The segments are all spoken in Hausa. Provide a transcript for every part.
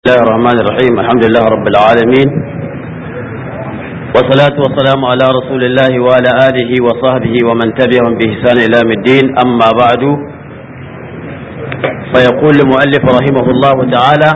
بسم الله الرحمن الرحيم. الحمد لله رب العالمين، والصلاة والسلام على رسول الله وعلى آله وصحبه ومن تبعهم بإحسان إلى يوم الدين. أما بعد، فيقول المؤلف رحمه الله تعالى: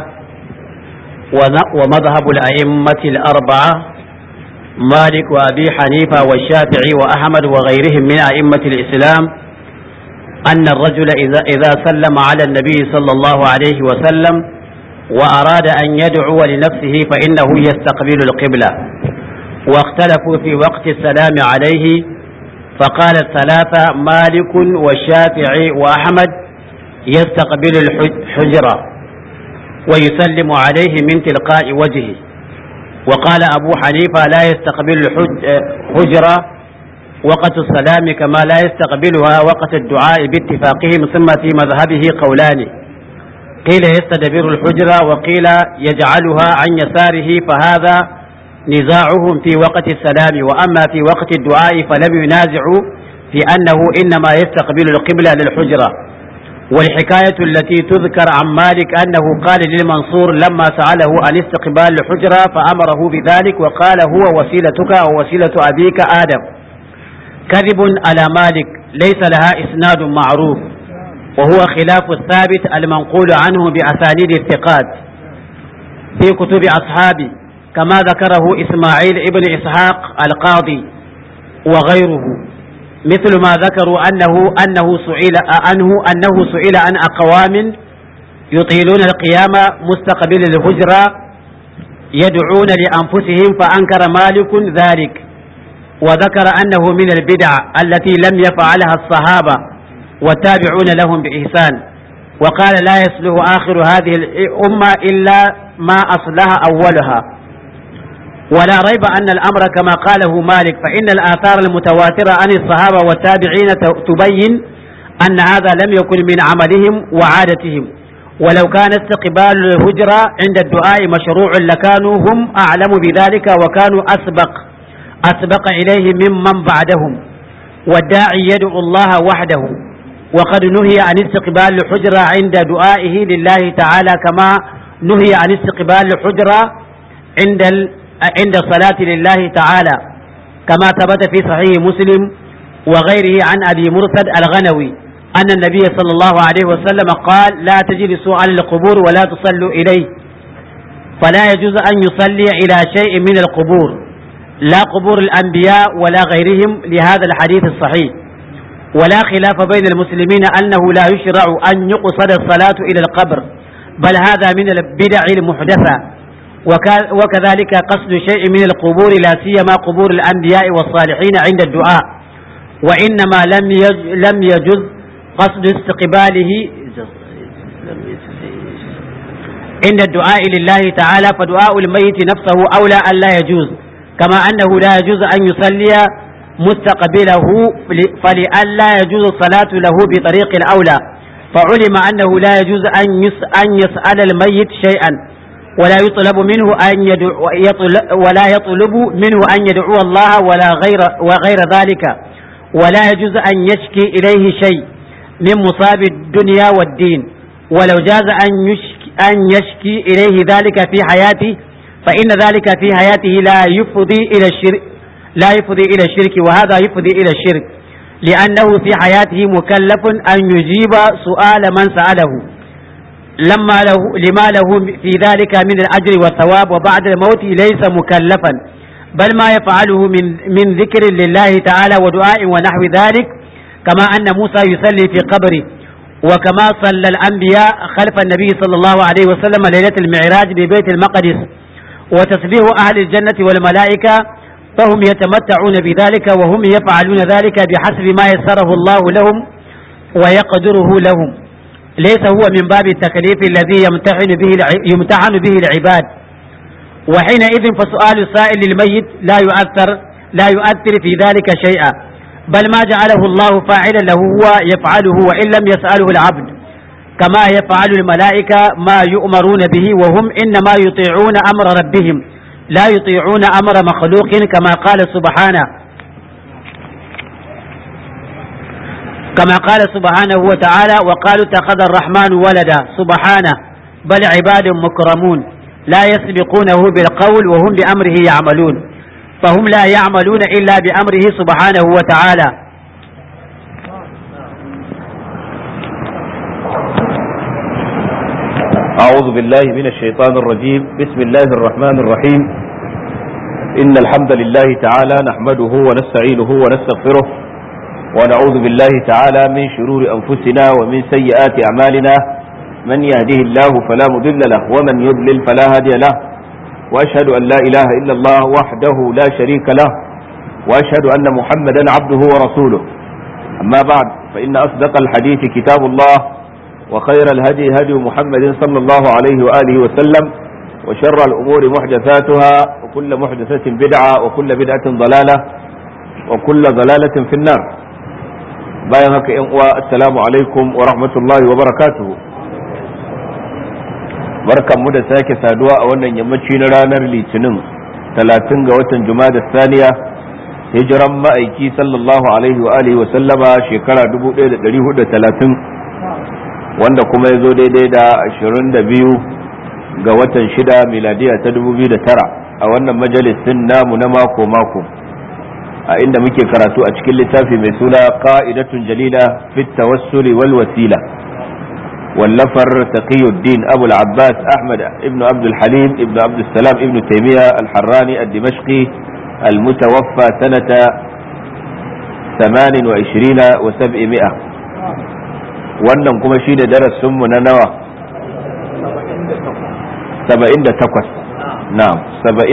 ومذهب الأئمة الأربعة مالك وأبي حنيفة والشافعي وأحمد وغيرهم من أئمة الإسلام أن الرجل إذا سلم على النبي صلى الله عليه وسلم وأراد أن يدعو لنفسه فإنه يستقبل القبلة. واختلفوا في وقت السلام عليه، فقال الثلاثة مالك والشافعي وأحمد يستقبل الحجرة ويسلم عليه من تلقاء وجهه، وقال أبو حنيفة لا يستقبل الحجرة وقت السلام كما لا يستقبلها وقت الدعاء باتفاقهم. ثم في مذهبه قولان: قيل يستدبر الحجرة وقيل يجعلها عن يساره، فهذا نزاعهم في وقت السلام. وأما في وقت الدعاء فلم ينازعوا في أنه إنما يستقبل القبلة للحجرة. والحكاية التي تذكر عن مالك أنه قال للمنصور لما سأله عن استقبال الحجرة فأمره بذلك وقال هو وسيلتك ووسيلة أبيك آدم، كذب على مالك ليس لها إسناد معروف، وهو خلاف الثابت المنقول عنه بأسانيد الثقات في كتب أصحابه، كما ذكره إسماعيل ابن إسحاق القاضي وغيره، مثل ما ذكروا أنه سئل عن أقوام يطيلون القيام مستقبل الهجرة يدعون لأنفسهم فأنكر مالك ذلك، وذكر أنه من البدع التي لم يفعلها الصحابة والتابعون لهم بإحسان، وقال لا يصلح آخر هذه الأمة إلا ما أصلح أولها. ولا ريب أن الأمر كما قاله مالك، فإن الآثار المتواترة عن الصحابة والتابعين تبين أن هذا لم يكن من عملهم وعادتهم، ولو كان استقبال الهجرة عند الدعاء مشروع لكانوا هم أعلم بذلك وكانوا أسبق إليه ممن بعدهم. والداعي يدعو الله وحده، وقد نهي عن استقبال الحجرة عند دعائه لله تعالى كما نهي عن استقبال الحجرة عند الصلاة لله تعالى، كما ثبت في صحيح مسلم وغيره عن أبي مرثد الغنوي أن النبي صلى الله عليه وسلم قال: لا تجلسوا على القبور ولا تصلوا إليه، فلا يجوز أن يصلي إلى شيء من القبور، لا قبور الأنبياء ولا غيرهم، لهذا الحديث الصحيح. ولا خلاف بين المسلمين أنه لا يشرع أن يقصد الصلاة إلى القبر، بل هذا من البدع المحدثة، وكذلك قصد شيء من القبور لا سيما قبور الأنبياء والصالحين عند الدعاء، وإنما لم يجز قصد استقباله عند الدعاء لله تعالى، فدعاء الميت نفسه أولى أن لا يجوز، كما أنه لا يجوز أن يصلي مستقبله فلئلا يجوز الصلاة له بطريق الأولى. فعلم أنه لا يجوز أن يسأل الميت شيئا ولا يطلب منه أن يدعو الله وغير ذلك، ولا يجوز أن يشكي إليه شيء من مصاب الدنيا والدين، ولو جاز أن يشكي إليه ذلك في حياته فإن ذلك في حياته لا يفضي إلى الشرك، وهذا يفضي إلى الشرك، لأنه في حياته مكلف أن يجيب سؤال من سأله لما له في ذلك من الأجر والثواب، وبعد الموت ليس مكلفا، بل ما يفعله من ذكر لله تعالى ودعاء ونحو ذلك، كما أن موسى يصلي في قبره، وكما صلى الأنبياء خلف النبي صلى الله عليه وسلم ليلة المعراج ببيت المقدس، وتسبيح أهل الجنة والملائكة، فهم يتمتعون بذلك وهم يفعلون ذلك بحسب ما يسره الله لهم ويقدره لهم، ليس هو من باب التكليف الذي يمتحن به العباد. وحينئذ فسؤال السائل للميت لا يؤثر في ذلك شيئا، بل ما جعله الله فاعلا له هو يفعله وإن لم يسأله العبد، كما يفعل الملائكة ما يؤمرون به، وهم إنما يطيعون أمر ربهم لا يطيعون أمر مخلوق، كما قال سبحانه وتعالى: وقالوا اتخذ الرحمن ولدا، سبحانه، بل عباد مكرمون. لا يسبقونه بالقول وهم بأمره يعملون، فهم لا يعملون إلا بأمره سبحانه وتعالى. أعوذ بالله من الشيطان الرجيم. بسم الله الرحمن الرحيم. إن الحمد لله تعالى نحمده ونستعينه ونستغفره ونعوذ بالله تعالى من شرور أنفسنا ومن سيئات أعمالنا، من يهده الله فلا مضل له ومن يضلل فلا هادي له، وأشهد أن لا إله إلا الله وحده لا شريك له، وأشهد أن محمدا عبده ورسوله. أما بعد، فإن أصدق الحديث كتاب الله، وخير الهدي هدي محمد صلى الله عليه وآله وسلم، وشر الأمور محدثاتها، وكل محدثة بدعة، وكل بدعة ضلالة، وكل ضلالة في النار. بايعك السلام عليكم ورحمة الله وبركاته. بركة مدى ساكي سادوا أولا يمتشين رانر لتنم 30 ga watan Jumada Thaniya, hijiran ma'aiki sallallahu alaihi wa alihi wa sallama shekara 1430, wanda kuma ya zo daidai da 22 ga watan 6 miladiya ta 2009 a wannan majalisin namu na mako-mako, a inda muke karatu a cikin littafi mai suna qa'idatun jalila fi tawassuli wal wasila, wallafar taqiyuddin abu al-abbas ahmad ibn abd al-halim ibn abd salam ibn taymiya al-harrani ad-dimashqi al-mutawaffa sanata 28 wa 700. wannan kuma shi da darasinmu na nawa 78. na'am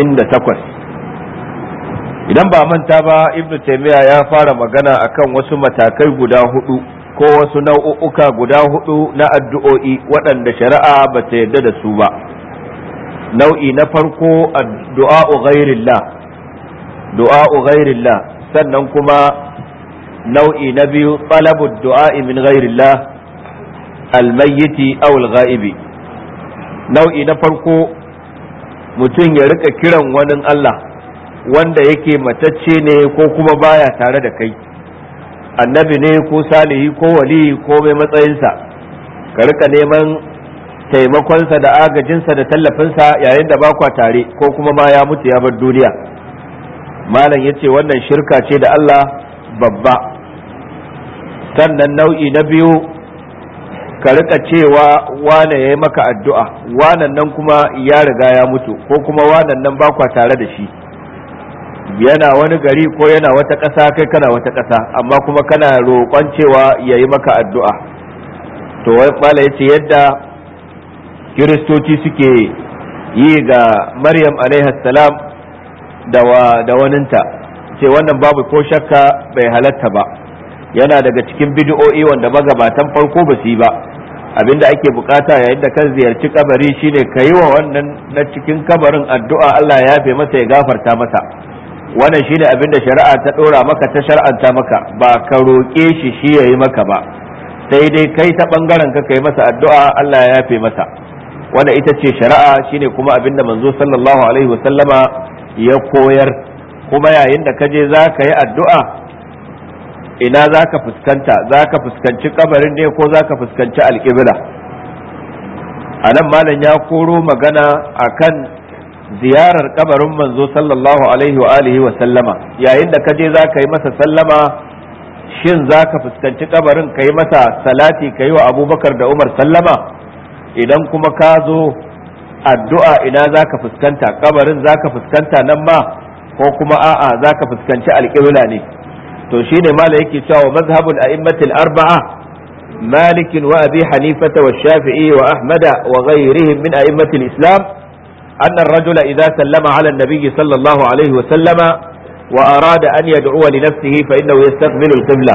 78. idan ba manta ba, ibnu taymiya ya fara magana akan wasu matakai guda hudu ko wasu nau'uka guda hudu na addu'o'i waɗanda shari'a ba ta yarda da su ba. nau'i na farko addu'a'u ghairillah, du'a'u ghairillah. sannan kuma nau'i na biyu talabu du'a'i min ghairillah almayyiti aw alghaibi. nau'i na farko mutum ya rika kiran wani Allah wanda yake matacce ne ko kuma baya tare da kai, annabi ne ko salihi ko wali ko mai matsayinsa, ka rika neman taimakonsa da agajinsa da tallafinsa yayin da ba kwa tare ko kuma ma ya mutu ya bar duniya. malam yace wannan shirka ce da Allah babba. sannan nau'i na biyu, ka rika cewa wane ya yi maka addu'a, wanan nan kuma ya riga ya mutu ko kuma wanan nan bakwa tare da shi, yana wani gari ko yana wata ƙasa kai kana wata ƙasa, amma kuma kana roƙon cewa ya yi maka addu'a. to mala ya ce yadda kiristoci suke yi ga maryam salam da waninta, ce wannan babu ko shakka bai halatta ba, yana daga cikin bid'o'i wanda magabatan farko ba su yi ba. abinda ake bukata yayin da kan ziyarci kabari shine ka yi wa wannan na cikin kabarin addu'a Allah ya yafe masa, ya gafarta masa. wannan shine abinda shari'a ta dora maka, ta shar'anta maka, ba ka roƙe shi shi yayi maka ba, sai dai kai ta bangaren ka kai masa addu'a Allah ya yafe masa. wannan ita ce shari'a, shine kuma abinda manzo sallallahu alaihi wasallama ya koyar. kuma yayin da ka je za ka yi addu'a, ina za ka fuskanta? za ka fuskanci kabarin ne ko za ka fuskanci alƙibla? a nan malam ya koro magana akan ziyarar kabarin manzo sallallahu alaihi wa alihi wa sallama. yayin da ka je za ka yi masa sallama, shin za ka fuskanci kabarin ka yi masa salati, ka yi wa abubakar da umar sallama? idan kuma ka zo addu'a, ina za ka fuskanta? kabarin za ka fuskanta nan ma ko kuma a'a za ka fuskanci alƙibla ne? to shine mala yake cewa mazhabul a'immatil arba'a malik wa abi hanifata wa shafi'i wa ahmada wa ghayrihim min a'immatil islam anna ar-rajula idha sallama 'ala an-nabiy sallallahu alayhi wa sallama wa arada an yad'uwa li nafsihi fa innahu yastaqbilu al-qibla.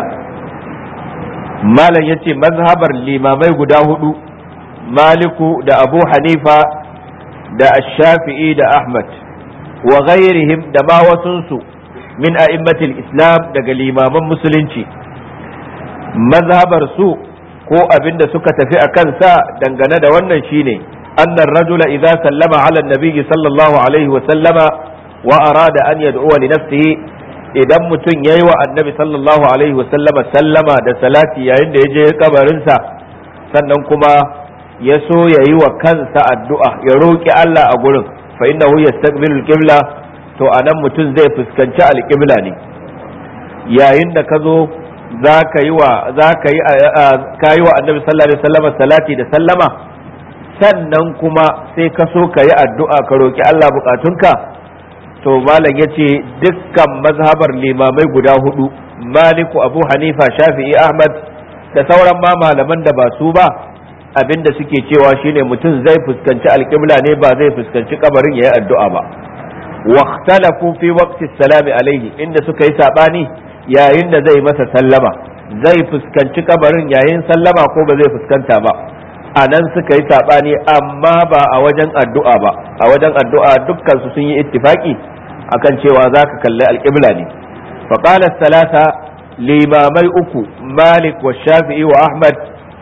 malan yace mazhabar limamai guda hudu, maliku da abu hanifa da ash-shafi'i da ahmad wa ghayrihim da ma wasunsu min a'immatil islam daga limaman musulunci, mazhabar su ko abinda suka tafi a kansa dangane da wannan shine annar rajula idza sallama ala nabiyyi sallallahu alaihi wa sallama wa arada an yad'uwa li nafsihi, idan mutum yayi wa annabi sallallahu alaihi wa sallama sallama da salati yayin da yaje kabarinsa, sannan kuma ya so ya yi wa kansa addu'a ya roƙi Allah a gurin fa innahu yastaqbilu al-qibla to anan mutum zai fuskanci al-qibla ne yayin da ka zo ka yi wa annabi sallallahu alaihi wasallam salati da sallama sannan kuma sai ka so ka yi addu'a ka roƙi Allah bukatunka to malam yace dukkan mazhabar limamai guda hudu Maliku, Abu Hanifa, Shafi'i, Ahmad da sauran ma malaman da ba su ba abinda suke cewa shine mutum zai fuskanci alƙibla ne ba zai fuskanci kabarin yayi addu'a ba waqtalafu fi waqti salami alaihi inda suka yi sabani yayin da zai masa sallama zai fuskanci kabarin yayin sallama ko ba zai fuskanta ba a nan suka yi sabani amma ba a wajen addu'a ba a wajen addu'a dukkan su sun yi ittifaki akan cewa zaka kalli alƙibla ne faqala salasa limamai uku Malik wa Shafi'i wa Ahmad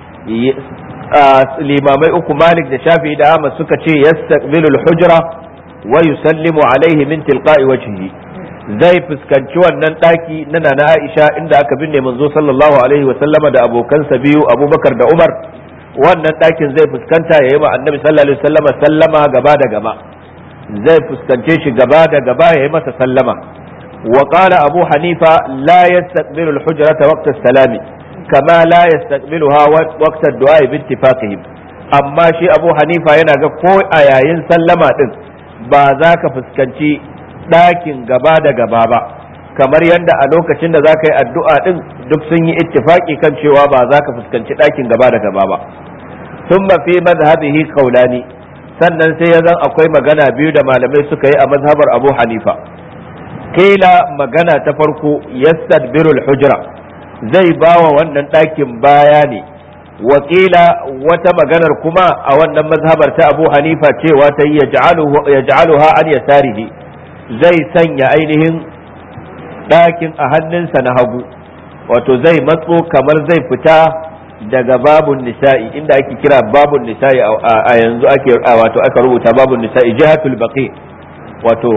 limamai uku Malik da Shafi'i da Ahmad suka ce yastaqbilu al-hujra wa yusallimu alaihi min tilqa'i wajhihi zai fuskanci wannan daki na Nana Aisha inda aka binne manzo sallallahu alaihi wa sallama da abokansa biyu Abubakar da Umar wannan dakin zai fuskanta yayi ma Annabi sallallahu alaihi wa sallama sallama gaba da gaba zai fuskance shi gaba da gaba yayi masa sallama wa qala Abu Hanifa la yastaqbilu al-hujrata waqta as-salami kama la yastaqbiluha waqta ad-du'a bi ittifaqihim amma shi Abu Hanifa yana ga ko a yayin sallama din ba za ka fuskanci ɗakin gaba da gaba ba kamar yadda a lokacin da za ka yi addu'a din duk sun yi ittifaqi kan cewa ba za ka fuskanci ɗakin gaba da gaba ba thumma fi madhhabihi qawlani sannan sai ya zan akwai magana biyu da malamai suka yi a mazhabar Abu Hanifa kila magana ta farko yastadbirul hujra zai bawa wannan ɗakin baya ne wakila wata maganar kuma a wannan mazhabar ta Abu Hanifa cewa ta yi yaj'aluha an yasarihi zai sanya ainihin ɗakin a hannunsa na hagu wato zai matso kamar zai fita daga babun nisa'i inda ake kira babun nisa'i a yanzu aka rubuta babun nisa'i jihatul baqi wato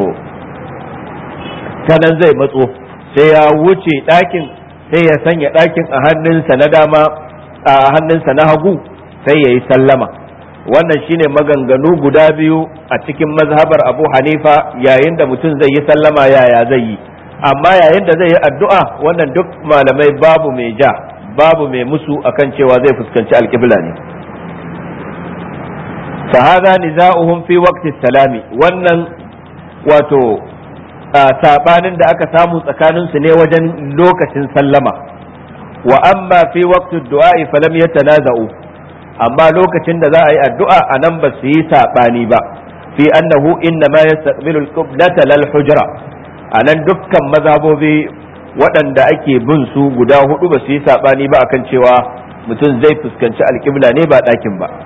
kanan zai matso sai ya wuce ɗakin sai ya sanya ɗakin a hannunsa na dama a hannunsa na hagu sai ya yi sallama wannan shine maganganu guda biyu a cikin mazhabar Abu Hanifa yayin da mutum zai yi sallama yaya zai yi amma yayin da zai yi addu'a wannan duk malamai babu mai ja babu mai musu akan cewa zai fuskanci alƙibla ne fa hadha niza'uhum fi waqti salami wannan wato sabanin da aka samu tsakanin su ne wajen lokacin sallama wa amma fi waqti du'a falam yatanaza'u amma lokacin da za a yi addu'a anan ba su yi sabani ba fi annahu inna ma yastaqbilu al-qiblata lal hujra anan dukkan mazhabobi waɗanda ake bin su guda hudu ba su yi sabani ba akan cewa mutum zai fuskanci alƙibla ne ba ɗakin ba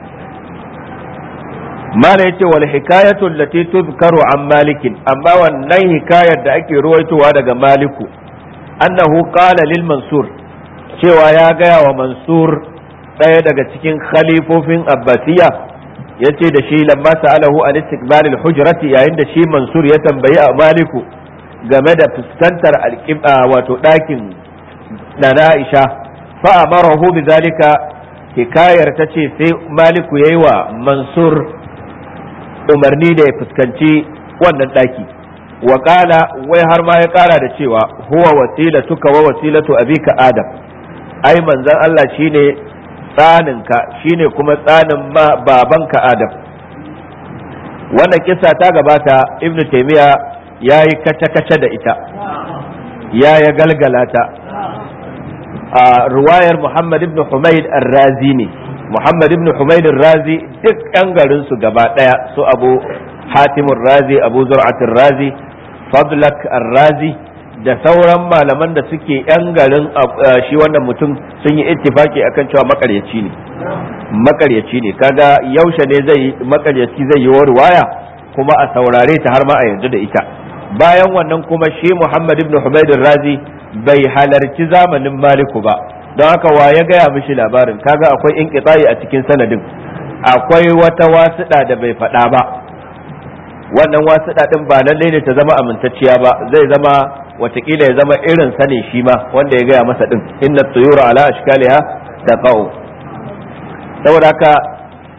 mala yace wal hikayatu allati tudhkaru an malikin amma wannan hikayar da ake ruwaitowa daga maliku annahu qala lil mansur cewa ya gaya wa mansur ɗaya daga cikin khalifofin abbasiya yace da shi lamma sa'alahu an istiqbalil hujrati yayin da shi mansur ya tambayi a maliku game da fuskantar wato ɗakin Nana Aisha fa amarahu bizalika hikayar tace sai maliku yayi wa mansur umarni da ya fuskanci wannan ɗaki wa qala wai har ma ya ƙara da cewa huwa wasilatuka wa wasilatu abika adam ai manzon Allah shine tsaninka shine kuma tsanin babanka adam wannan kissa ta gabata ibnu taymiya yayi kace-kace da ita ya galgala ta a ruwayar Muhammad ibn Humayd ar-Razi ne Muhammad ibn Humayd ar-Razi duk yan garin su gaba daya su Abu Hatim ar-Razi Abu Zur'at ar-Razi Fadlak ar-Razi da sauran malaman da suke yan garin shi wannan mutum sun yi ittifaki akan cewa makaryaci ne kaga yaushe ne makaryaci zai yi ruwaya kuma a saurare ta har ma a yanzu da ita bayan wannan kuma shi Muhammad ibn Humayd ar-Razi bai halarci zamanin Maliku ba don haka wa ya gaya mishi labarin kaga akwai inqita'i a cikin sanadin akwai wata wasiɗa da bai faɗa ba wannan wasiɗa din ba lalle ne ta zama amintacciya ba zai zama watakila ya zama irin sane shi ma wanda ya gaya masa din inna tuyura ala ashkaliha taqau saboda haka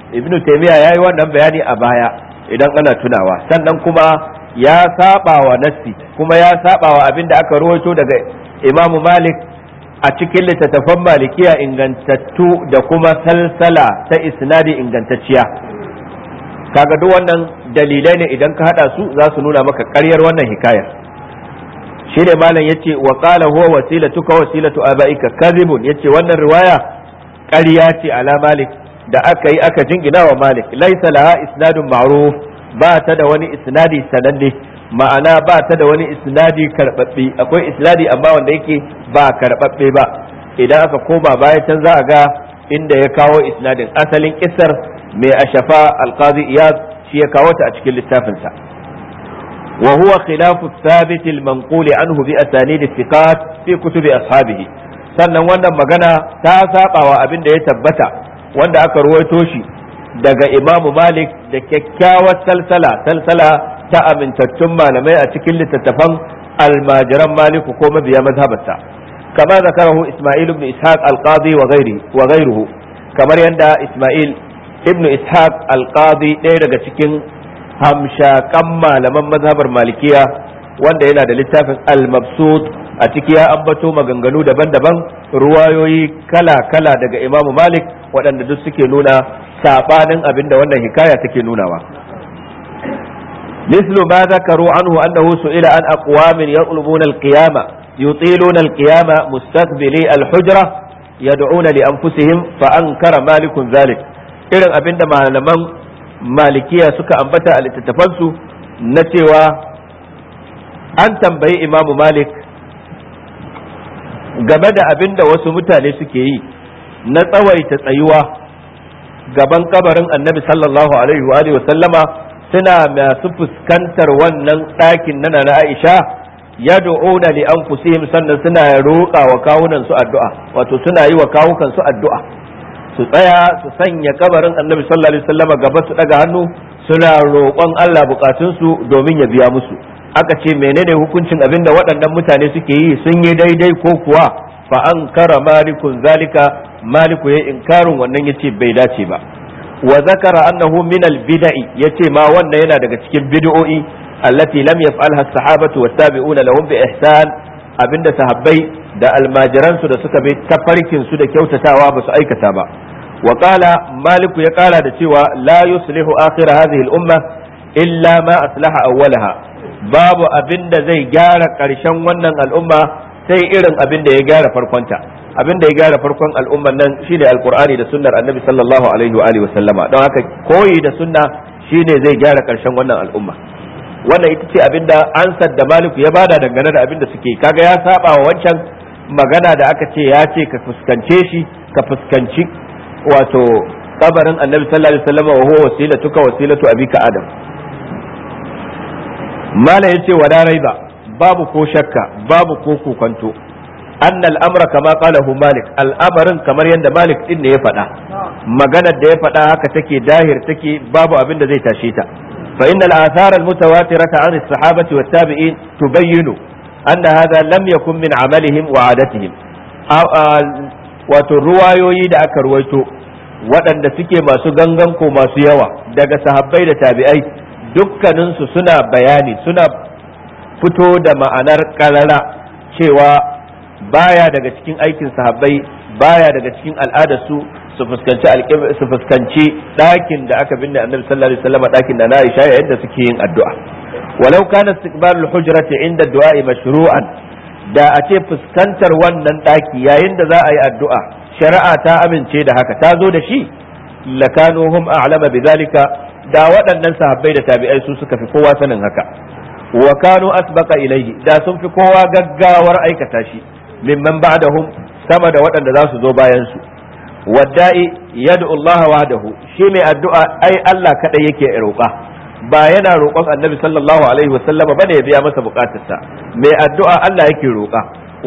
ibnu taymiya yayi wannan bayani a baya idan ana tunawa, sannan kuma ya saba wa nassi kuma ya saba wa abin da aka rawaito daga imamu malik a cikin littattafan malikiya ingantattu da kuma salsala ta isnadi ingantacciya. Kaga duk wannan dalilai ne idan ka hada su za su nuna maka ƙaryar wannan hikayar. Shi ne malam yace wa qala huwa wasilatuka wasilatu abaika kadhibun, yace wannan riwaya ƙarya ce ala malik da aka yi aka jingina wa malik, laysa laha isnadun ma'ruf, ba ta da wani isnadi sananne, ma'ana ba ta da wani isnadi karbabbe. Akwai isnadi amma wanda yake ba karbabbe ba. Idan aka koma baya can za a ga inda ya kawo isnadin. Asalin kissar mai ashafa alqazi iyad shi ya kawo ta a cikin littafinsa. wa huwa khilafu thabit al-manqul anhu bi asanid thiqat fi kutub ashabihi. Sannan wannan magana ta saba wa abin da ya tabbata wanda aka ruwaito shi daga Imam Malik da kyakkyawar salsala ta amintattun malamai a cikin littattafan almajiran Maliku ko mabiya mazhabarsa, kama zakarahu Isma'il ibn Ishaq al-Qadi wa ghayruhu, kamar yadda Isma'il ibn Ishaq al-Qadi ɗaya daga cikin hamshakan malaman mazhabar Malikiya wanda yana da littafin al-Mabsut, a ciki ya ambato maganganu daban-daban, ruwayoyi kala-kala daga Imam Malik waɗanda duk suke nuna sabanin abinda wannan hikaya take nunawa. مثل ما ذكروا عنه أنه سئل عن أقوام يطلبون القيامة يطيلون القيامة مستقبلي الحجرة يدعون لأنفسهم فأنكر مالك ذلك. إذن أبند malaman malikiya suka ambata a littattafansu na cewa an tambayi Imamu Malik game da abin da wasu mutane suke yi na tsawaita tsayuwa gaban kabarin Annabi sallallahu alaihi wa sallama, suna masu fuskantar wannan ɗakin na Aisha, yad'una li anfusihim, sannan suna roƙa wa kawunan su addu'a, wato suna yi wa kawukan su addu'a, su tsaya su sanya kabarin Annabi sallallahu alaihi wasallam gaba, su daga hannu suna roƙon Allah bukatun su domin ya biya musu. Aka ce menene hukuncin abin da waɗannan mutane suke yi, sun yi daidai ko kuwa? Fa ankara malikun zalika, maliku ya inkarin wannan, yace bai dace ba. wa zakara annahu min al-bid'i, yace ma wannan yana daga cikin bid'o'i allati lam yaf'alha as-sahabatu wat-tabi'una lahum bi ihsan, abinda sahabbai da almajiran su da suka bi tafarkin su da kyautatawa ba su aikata ba. wa qala malik ya kara da cewa la yuslihu akhir hadhihi al-umma illa ma aslaha awwalaha, babu abinda zai gyara karshen wannan al'umma sai irin abinda ya gyara farkonta. Abin da ya gyara farkon al'umman nan shine alqur'ani da sunnar annabi sallallahu alaihi wa alihi wasallama, don haka koyi da sunna shine zai gyara karshen wannan al'umma. Wannan ita ce abin da ansar da maliku ya bada dangane da abin da suke, kaga ya saba wa wancan magana da aka ce ya ce ka fuskance shi, ka fuskanci wato kabarin annabi sallallahu alaihi wasallama wa huwa wasilatuka wasilatu abika adam. Mala yace wala raiba, babu ko shakka, babu ko kokonto, أن الأمر كما قاله مالك، الأمر كما يند مالك إن يفدا مجانا ده يفدا هكتكي داهر تكي باب أبن زي تاشيتا. فإن الآثار المتواترة عن الصحابة والتابعين تبين أن هذا لم يكن من عملهم وعادتهم. وتروايوي دا أكرويتو waɗanda suke masu gangan ko masu yawa daga sahabbai da tabi'ai, dukkaninsu suna bayani, suna fito da ma'anar ƙarara cewa baya daga cikin aikin sahabbai, baya daga cikin al'adarsu su fuskanci ɗakin da aka binne annabi sallallahu alaihi wasallam, ɗakin da na Aisha, yayin da suke yin addu'a. walau kana istiqbalul hujrati inda du'a mashru'an, da a ce fuskantar wannan ɗaki yayin da za a yi addu'a shari'a ta amince da haka, ta zo da shi, lakanu hum a'lama bidhalika, da waɗannan sahabbai da tabi'ai su suka fi kowa sanin haka. wa kanu asbaqa ilayhi, da sun fi kowa gaggawar aikata shi, mimman ba'dahum, sama da waɗanda za su zo bayan su. wadda'i yad'u Allah wahdahu, shi mai addu'a ai Allah kadai yake roƙa, ba yana roƙon annabi sallallahu alaihi wasallama bane ya biya masa bukatarsa. mai addu'a Allah yake roƙa.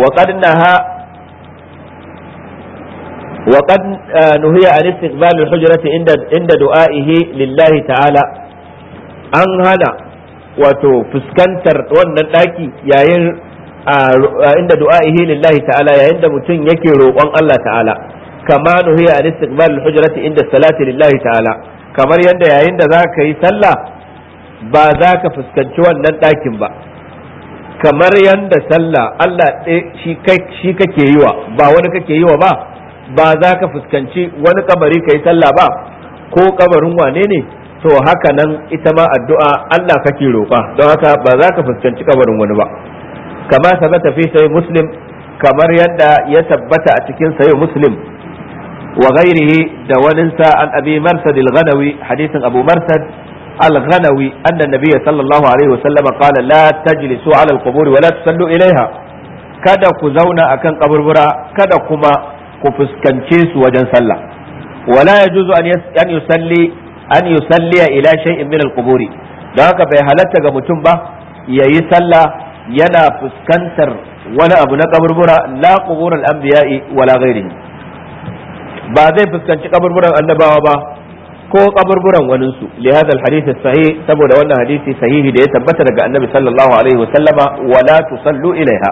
wa qad nuhiya an istiqbal al-hujrati inda du'a'ihi lillahi ta'ala, an hana wato fuskantar wannan daki yayin inda du'a'ihi lillahi ta'ala, yayin da mutum yake roƙon Allah ta'ala. kama nuhiya an istiqbal al-hujrati inda salati lillahi ta'ala, kamar yadda yayin da zaka yi sallah ba za ka fuskanci wannan ɗakin ba, kamar yadda sallah Allah shi kake yi wa ba wani kake yi wa ba za ka fuskanci wani kabari ka yi sallah ba ko kabarin wane ne, to haka nan ita ma addu'a Allah kake roƙa, don haka ba za ka fuskanci kabarin wani ba. kama sabata fi sahih muslim, kamar yadda ya tabbata a cikin sahih muslim wa ghairihi da waninsa an abi marsad al-ghanawi, hadisin abu marsad al-ghanawi anna nabiyya sallallahu alaihi wasallam qala la tajlisu ala al-qubur wa la tusallu ilaiha, kada ku zauna akan kaburbura, kada kuma ku fuskance su wajen sallah. wala yajuzu an yusalli ila shay'in min al-quburi, don haka bai halatta ga mutum ba yayi sallah yana fuskantar wani abu na kaburbura, la qubur al-anbiya'i wala ghairihi, ba zai fuskanci kaburburan annabawa ba ko kaburburan waninsu. li hadha al-hadith sahih, saboda wannan hadisi sahihi da ya tabbata daga annabi sallallahu alaihi wa sallama, wala tusallu ilaiha.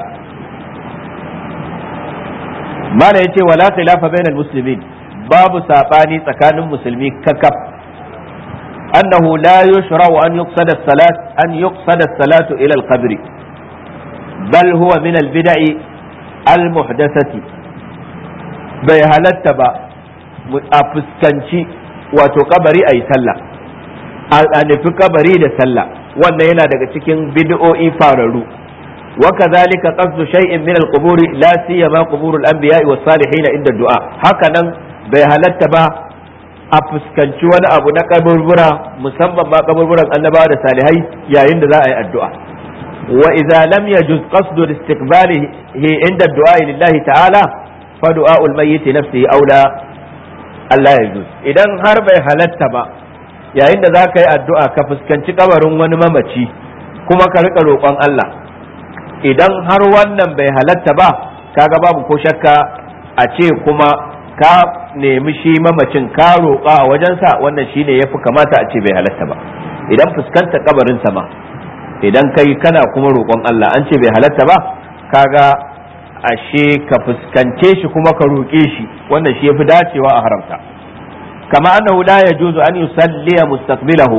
mala yace wala khilafa bainal muslimin, babu sabani tsakanin musulmi kakaf, annahu la yushra'u an yuqsada as-salatu ila al-qabri, bal huwa min al-bid'i al-muhdathati. bai halatta ba a fuskanci wato kabari ayi sallah, a nufi kabari da sallah, wannan yana daga cikin bid'o'i fararu. وكذلك قصد شيء من القبور لا سيما قبور الانبياء والصالحين عند الدعاء، هكذا bai halatta ba a fuskanci wani abu na kaburbura, musamman ma kaburburan annabawa da salihai yayin da za a yi addu'a. wa idza lam yajuz qasdu istiqbalihi inda addu'a lillahi ta'ala fa du'a'u al-mayyit nafsihi aula Allah yajuz. idan har bai halatta ba yayin da za ka yi addu'a ka fuskanci kabarin wani mamaci kuma ka rika roƙon Allah, idan har wannan bai halatta ba, kaga babu ko shakka a ce kuma ka nemi shi mamacin ka roƙa a wajensa, wannan shine yafi kamata a ce bai halatta ba. idan fuskanta kabarin ma idan kai kana kuma roƙon Allah, an ce bai halatta ba, kaga ashe ka fuskance shi kuma ka roƙe shi, wannan shi yafi dacewa a haramta. kama annahu la yajuzu an yusalliya mustaqbilahu,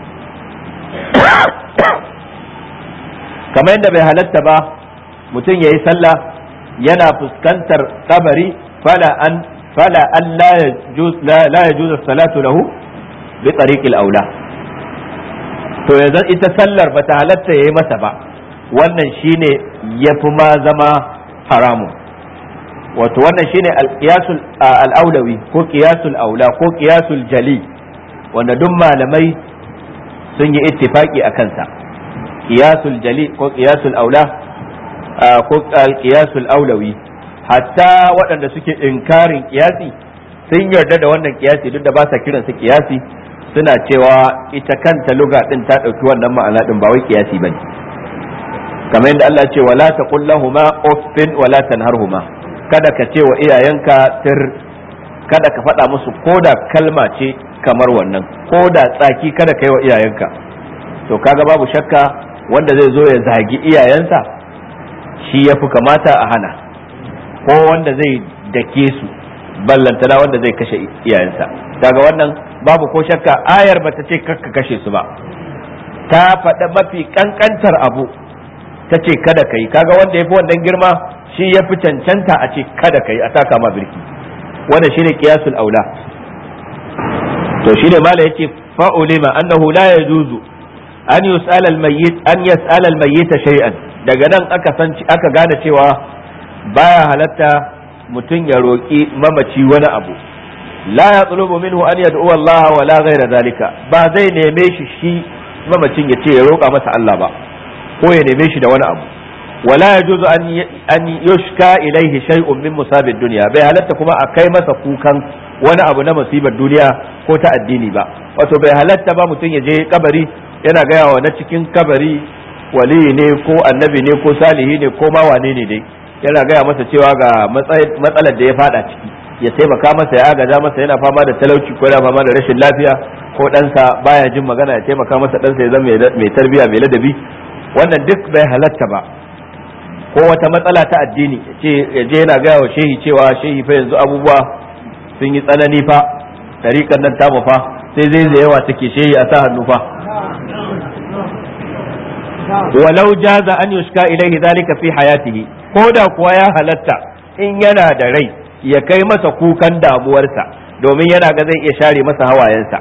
kamar yadda bai halatta ba mutum ya yi sallah yana fuskantar kabari, fala an la yajuzu salatu lahu bi tariqil aula, to yanzu ita sallar bata halatta yayi masa ba, wannan shine yafi ma zama haramu. wato wannan shine al-qiyasul al-aulawi ko qiyasul aula ko qiyasul jali, wanda duk malamai sun yi ittifaki akan sa. qiyasul jali ko qiyasul aula ko qiyasul aulawi, hatta waɗanda suke inkarin qiyasi sun yarda da wannan qiyasi duk da ba sa kiran su qiyasi, suna cewa ita kanta lugha din ta dauki wannan ma'ana din, ba wai qiyasi bane. kamar yadda Allah ya ce wala taqul lahumu uffin wala tanharhuma, kada ka ce wa iyayenka tir, kada ka faɗa musu koda kalma ce kamar wannan, koda tsaki kada ka yi wa iyayenka. to kaga babu shakka wanda zai zo ya zagi iyayensa shi ya fi kamata a hana, ko wanda zai dake su, ballantana wanda zai kashe iyayensa. daga wannan babu ko shakka ayar bata ce kakka kashe su ba, ta faɗa mafi kankantar abu ta ce kada kai, kaga wanda ya fi wannan girma shi ya fi cancanta a ce kada kai, a taka ma birki. wannan shine qiyasul aula. to shine mala yace fa ulima annahu la yajuzu an yus'ala al-mayyit shay'an, daga nan aka gane cewa baya halatta mutum ya roki mamaci wani abu. la yatlubu minhu an yad'u Allah wa la ghayra zalika, ba zai neme shi mamacin ya ce ya roka masa Allah ba, ko ya neme shi da wani abu. wala yajuzu an yushka ilayhi shay'un min musabid dunya, bai halatta kuma a kai masa kukan wani abu na musibar duniya ko ta addini ba. wato bai halatta ba mutum ya je kabari yana gaya wa na cikin kabari wali ne ko annabi ne ko salihi ne ko ma wane ne dai, yana gaya masa cewa ga matsalar da ya fada ciki, ya taimaka masa, ya agaza masa, yana fama da talauci ko yana fama da rashin lafiya, ko ɗansa baya jin magana, ya taimaka masa ɗansa ya zama mai tarbiya mai ladabi. wannan duk bai halatta ba. ko wata matsala ta addini ya je yana gaya wa shehi cewa shehi fa yanzu abubuwa sun yi tsanani fa dariƙar nan ta fa sai zai yawa take shehi a sa hannu fa walau jaza an yushka ilaihi zalika fi hayatihi, ko da kuwa ya halatta in yana da rai ya kai masa kukan damuwarsa domin yana ga zai iya share masa hawayensa,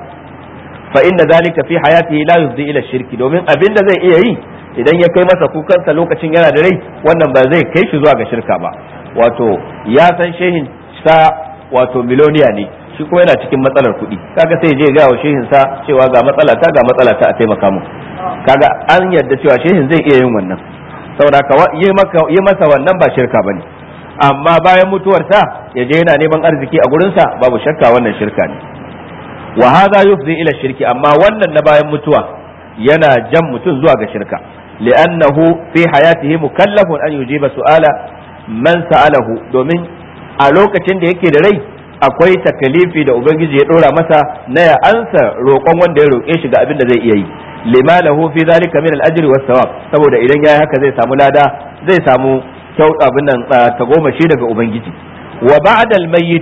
fa inna zalika fi hayatihi la yufdi ila shirki, domin abin da zai iya yi idan ya kai masa kukansa lokacin yana da rai wannan ba zai kai shi zuwa ga shirka ba. Wato ya san shehin sa wato miloniya ne, shi kuma yana cikin matsalar kuɗi, kaga sai je ga shehin sa cewa ga matsala ta a taimaka mu, kaga an yarda cewa shehin zai iya yin wannan, saboda ka yi masa wannan ba shirka bane. Amma bayan mutuwarsa ya je yana neman arziki a gurinsa, babu shakka wannan shirka ne. Wa hadha yufdi ila shirki, amma wannan na bayan mutuwa yana jan mutum zuwa ga shirka, li'annahu fi hayatihi mukallafun an yujiba su'ala man sa'alahu, domin a lokacin da yake da rai akwai takalifi da ubangiji ya dora masa na ya ansa roƙon wanda ya roƙe shi ga abin da zai iya yi, lima lahu fi zalika min al-ajri was-sawab, saboda idan yayi haka zai samu lada, zai samu kyau abin nan ta goma shi daga ubangiji. wa ba'da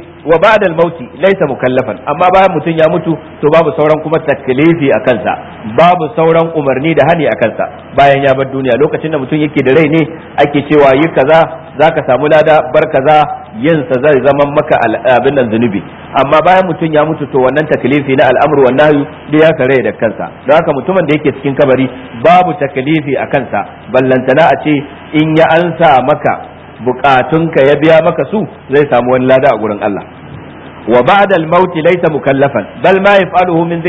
al-maut laysa mukallafan, amma bayan mutum ya mutu to babu sauran kuma taklifi a kansa, babu sauran umarni da hani a kansa bayan ya bar duniya. Lokacin da mutum yake da rai ne ake cewa yi kaza zaka samu lada, bar kaza yin sa zai zama maka abin nan zunubi, amma bayan mutum ya mutu to wannan taklifi na al'amru wan nahyu da ya kare da kansa. Don haka mutumin da yake cikin kabari babu taklifi a kansa, ballantana a ce in ya ansa maka bukatunka ya biya maka su zai samu wani lada a gurin Allah. wa ba'da al-maut laysa mukallafan bal ma yaf'aluhu min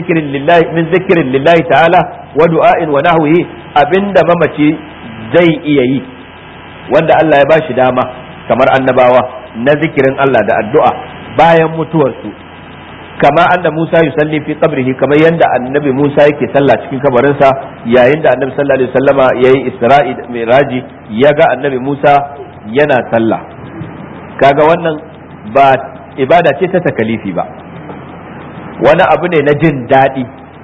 dhikrin lillahi ta'ala wa du'a'in wa nahwihi, abinda mamaci zai iya yi wanda Allah ya bashi dama kamar annabawa na zikirin Allah da addu'a bayan mutuwarsu, kama anna Musa yusalli fi qabrihi, kamar yanda annabi Musa yake sallah cikin kabarinsa yayin da annabi sallallahu alaihi wasallama yayi Isra'i da Miraji, ya ga annabi Musa yana sallah. Kaga wannan ba ibada ce ta takalifi ba, wani abu ne na jin daɗi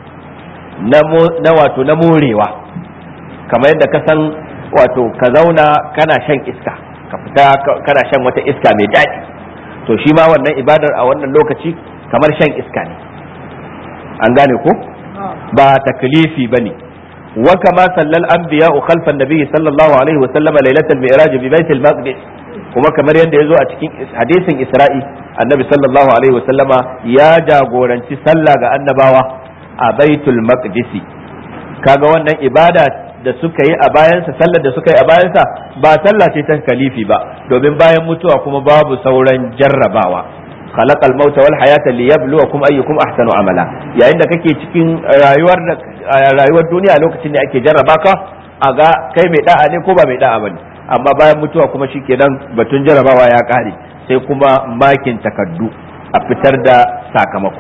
na wato na morewa, kamar yadda ka san wato ka zauna kana shan iska, ka fita kana shan wata iska mai daɗi, to shi ma wannan ibadar a wannan lokaci kamar shan iska ne, an gane ko ba taklifi bane. wa kama sallal anbiya'u khalfa an-nabi sallallahu alaihi wa sallama lailatul mi'raj bi baitul maqdis, kuma kamar yadda yazo a cikin hadisin Isra'i, annabi sallallahu alaihi wa sallama ya jagoranci sallah ga annabawa a baitul maqdis. Kaga wannan ibada da suka yi a bayansa, sallar da suka yi a bayansa ba sallah ce ta kalifi ba, domin bayan mutuwa kuma babu sauran jarrabawa. khalaqal mauta wal hayata liyabluwakum ayyukum ahsanu amala, yayin da kake cikin rayuwar duniya lokacin da ake jarraba ka a ga kai mai da'a ne ko ba mai da'a bane, amma bayan mutuwa kuma shikenan batun jarrabawa ya kare, sai kuma makin takaddu a fitar da sakamako.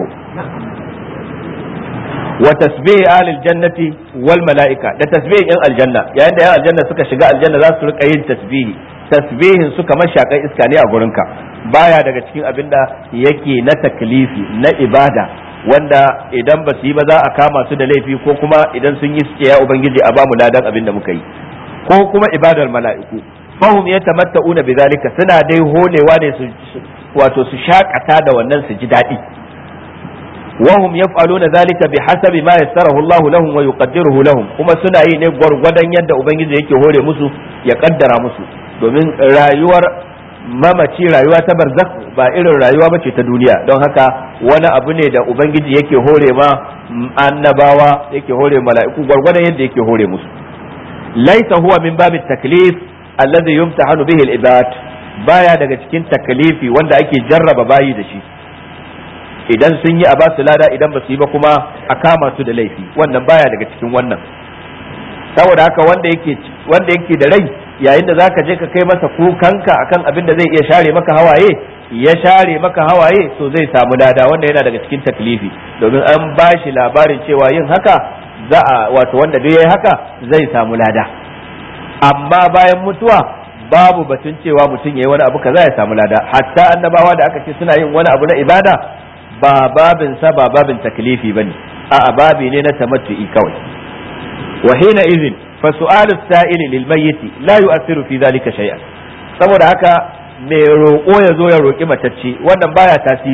wa tasbih ahlil jannati wal mala'ika, da tasbihin yan aljanna, yayin da yan aljanna suka shiga aljanna za su rika yin tasbihin su kamar shakan iska ne a gurinka, baya daga cikin abin da yake na taklifi na ibada wanda idan ba su yi ba za a kama su da laifi, ko kuma idan sun yi suke ya ubangiji a bamu ladan abin da muka yi, ko kuma ibadar mala'iku. fahum yatamatta'una bidhalika, suna dai holewa ne su shakata da wannan su ji daɗi. wahum yaf'aluna dhalika bihasabi ma yassarahu Allah lahum wa yuqaddiruhu lahum, kuma suna yi ne gwargwadon yadda ubangiji yake hore musu ya kaddara musu, domin rayuwar mamaci rayuwa ta barzakh ba irin rayuwa bace ta duniya. Don haka wani abu ne da ubangiji yake hore ma annabawa, yake hore mala'iku gwargwadon yadda yake hore musu. laisa huwa min babit taklif alladhi yumtahanu bihi al-ibad, baya daga cikin taklifi wanda ake jarraba bayi da shi, idan sun yi a basu lada, idan ba su yi ba kuma a kama su da laifi, wannan baya daga cikin wannan. saboda haka wanda yake da rai, yayin da zaka je ka kai masa kukanka akan abin da zai iya share maka hawaye, ya share maka hawaye, to zai samu lada, wanda yana daga cikin taklifi, domin an bashi labarin cewa yin haka za a wato wanda duk yayi haka zai samu lada. Amma bayan mutuwa babu batun cewa mutum yayi wani abu kaza ya samu lada, hatta annabawa da aka ce suna yin wani abu na ibada ba babin sa ba babin taklifi bane, a'a babi ne na tamattu'i kawai. wa hina idhin fa su'alu as-sa'ili lil mayyit la yu'athiru fi dhalika shay'an, saboda haka mai roƙo ya zo ya roƙi matacce wannan baya tasiri,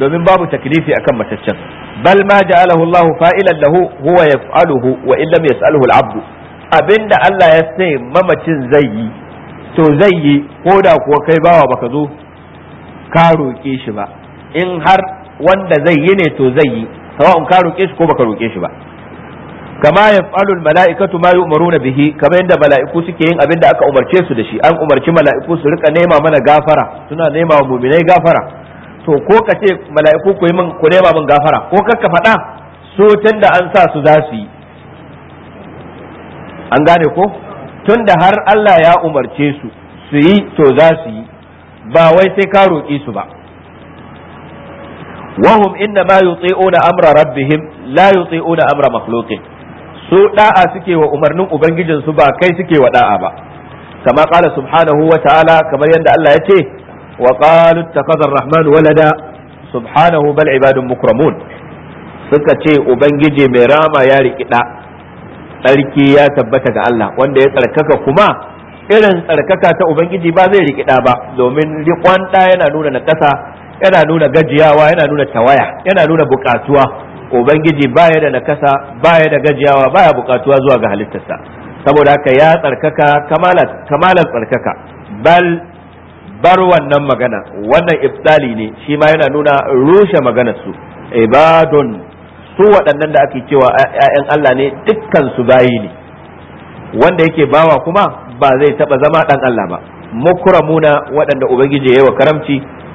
domin babu taklifi akan mataccen bal ma ja'alahu Allah fa'ilan lahu huwa yaf'aluhu wa in lam yas'alhu al-'abd abinda Allah ya sai mamacin zai yi to zai yi ko da kuwa kai bawa baka zo ka roƙe shi ba in har wanda zai yi ne to zai yi sawa'un ka roƙe shi ko baka roƙe shi ba kama yaf'alu al-mala'ikatu ma yu'maruna bihi kamar yadda mala'iku suke yin abin da aka umarce su da shi an umarci mala'iku su rika nema mana gafara suna nema wa mu'minai gafara to ko ka ce mala'iku ku nema min gafara ko ka faɗa so tunda an sa su za su yi an gane ko tunda har Allah ya umarce su su yi to za su yi ba wai sai ka roƙi su ba wahum inna ma yuti'una amra rabbihim la yuti'una amra makhluqin su da'a suke wa umarnin ubangijin su ba kai suke wa da'a ba kama qala subhanahu wa ta'ala kamar yadda Allah ya ce wa qalu ittakhadha ar-rahman walada subhanahu bal ibadun mukramun suka ce ubangiji mai rama ya riki da tsarki ya tabbata ga Allah wanda ya tsarkaka kuma irin tsarkaka ta ubangiji ba zai riki da ba domin riƙon da yana nuna nakasa yana nuna gajiyawa yana nuna tawaya yana nuna bukatuwa ubangiji baya da nakasa baya da gajiyawa baya bukatuwa zuwa ga halittarsa saboda haka ya tsarkaka kamalar tsarkaka bar wannan magana wannan ibtali ne shi ma yana nuna rushe maganar su ibadun su waɗannan da ake cewa ƴaƴan Allah ne dukkan su bayi ne wanda yake bawa kuma ba zai taba zama dan Allah ba mukramuna waɗanda ubangiji yayi wa karamci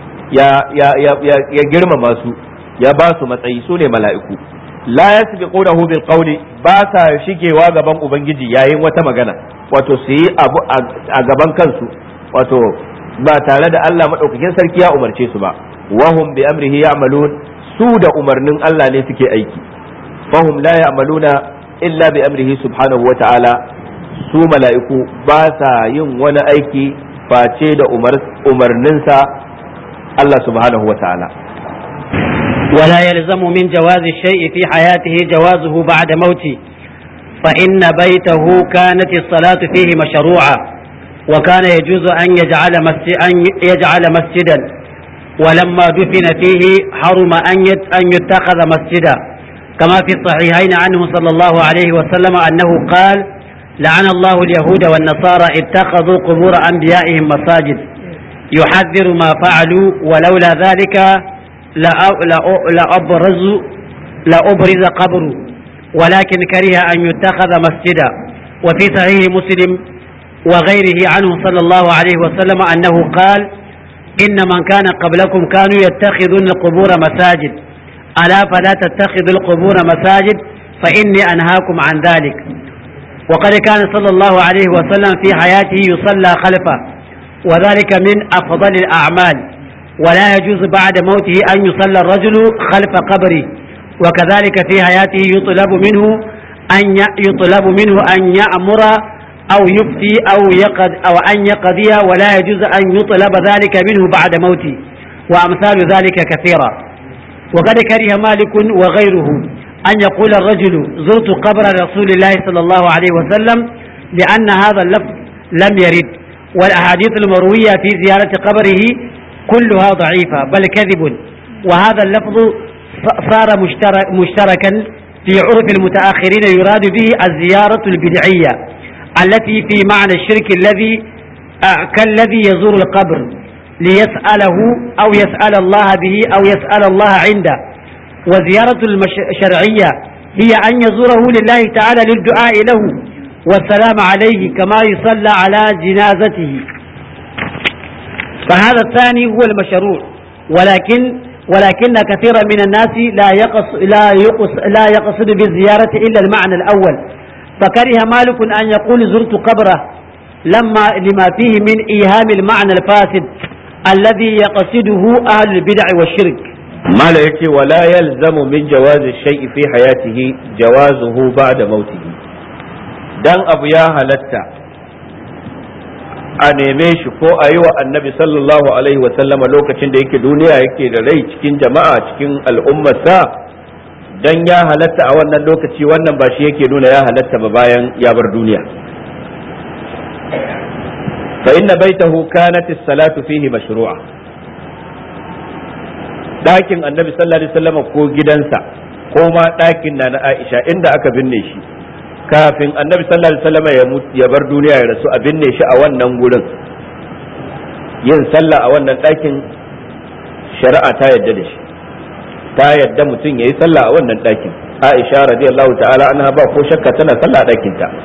ya girmama su ya ba su matsayi su ne mala'iku la yasbiqunahu bil qawli ba sa shigewa gaban ubangiji yayin wata magana wato su yi abu a gaban kansu wato ba tare da Allah madaukakin sarki ya umarce su ba wahum bi amrihi ya'malun su da umarnin Allah ne suke aiki fahum la ya'maluna illa bi amrihi subhanahu wa ta'ala su mala'iku ba sa yin wani aiki face da umarninsa Allah subhanahu wa ta'ala ولا يلزم من جواز الشيء في حياته جوازه بعد موته فإن بيته كانت الصلاة فيه مشروعة وكان يجوز أن يجعل مسجدا ولما دفن فيه حرم أن يتخذ مسجدا كما في الصحيحين عنه صلى الله عليه وسلم أنه قال لعن الله اليهود والنصارى اتخذوا قبور أنبيائهم مساجد يحذر ما فعلوا ولولا ذلك لأبرز قبره ولكن كره أن يتخذ مسجدا وفي صحيح مسلم وغيره عنه صلى الله عليه وسلم أنه قال إن من كان قبلكم كانوا يتخذون القبور مساجد ألا فلا تتخذوا القبور مساجد فإني أنهاكم عن ذلك وقد كان صلى الله عليه وسلم في حياته يصلى خلفه وذلك من أفضل الأعمال ولا يجوز بعد موته أن يصلى الرجل خلف قبره وكذلك في حياته يطلب منه أن يأمر أو يفتي أو أن يقضي ولا يجوز أن يطلب ذلك منه بعد موته وأمثال ذلك كثيرة وقد كره مالك وغيره أن يقول الرجل زرت قبر رسول الله صلى الله عليه وسلم لأن هذا اللفظ لم يرد والأحاديث المروية في زيارة قبره كلها ضعيفة بل كذب وهذا اللفظ صار مشتركا في عرف المتأخرين يراد به الزيارة البدعية التي في معنى الشرك كالذي يزور القبر ليسأله أو يسأل الله به أو يسأل الله عنده وزيارة الشرعية هي أن يزوره لله تعالى للدعاء له والسلام عليه كما يصلى على جنازته فهذا الثاني هو المشروع ولكن كثيرا من الناس لا يقصد بالزيارة إلا المعنى الأول فكره مالك أن يقول زرت قبره لما فيه من إيهام المعنى الفاسد الذي يقصده أهل البدع والشرك ما لا يكي ولا يلزم من جواز الشيء في حياته جوازه بعد موته دان أبو يا هلتا a neme shi ko a yi wa annabi sallallahu alaihi wasallama lokacin da yake duniya yake da rai cikin jama'a cikin al'ummarsa dan ya halatta a wannan lokaci wannan ba shi yake nuna ya halatta ba bayan ya bar duniya fa inna baitahu kanat as-salatu fihi mashru'a ɗakin annabi sallallahu alaihi wasallam ko gidansa ko ma ɗakin na Aisha inda aka binne shi kafin annabi sallallahu alaihi wasallam ya bar duniya ya rasu a binne shi a wannan gurin yin sallah a wannan ɗakin shari'a ta yadda da shi, ta yadda mutum yayi sallah a wannan ɗakin. Aisha radiyallahu ta'ala anha ba ko shakka tana sallah a ɗakin ta.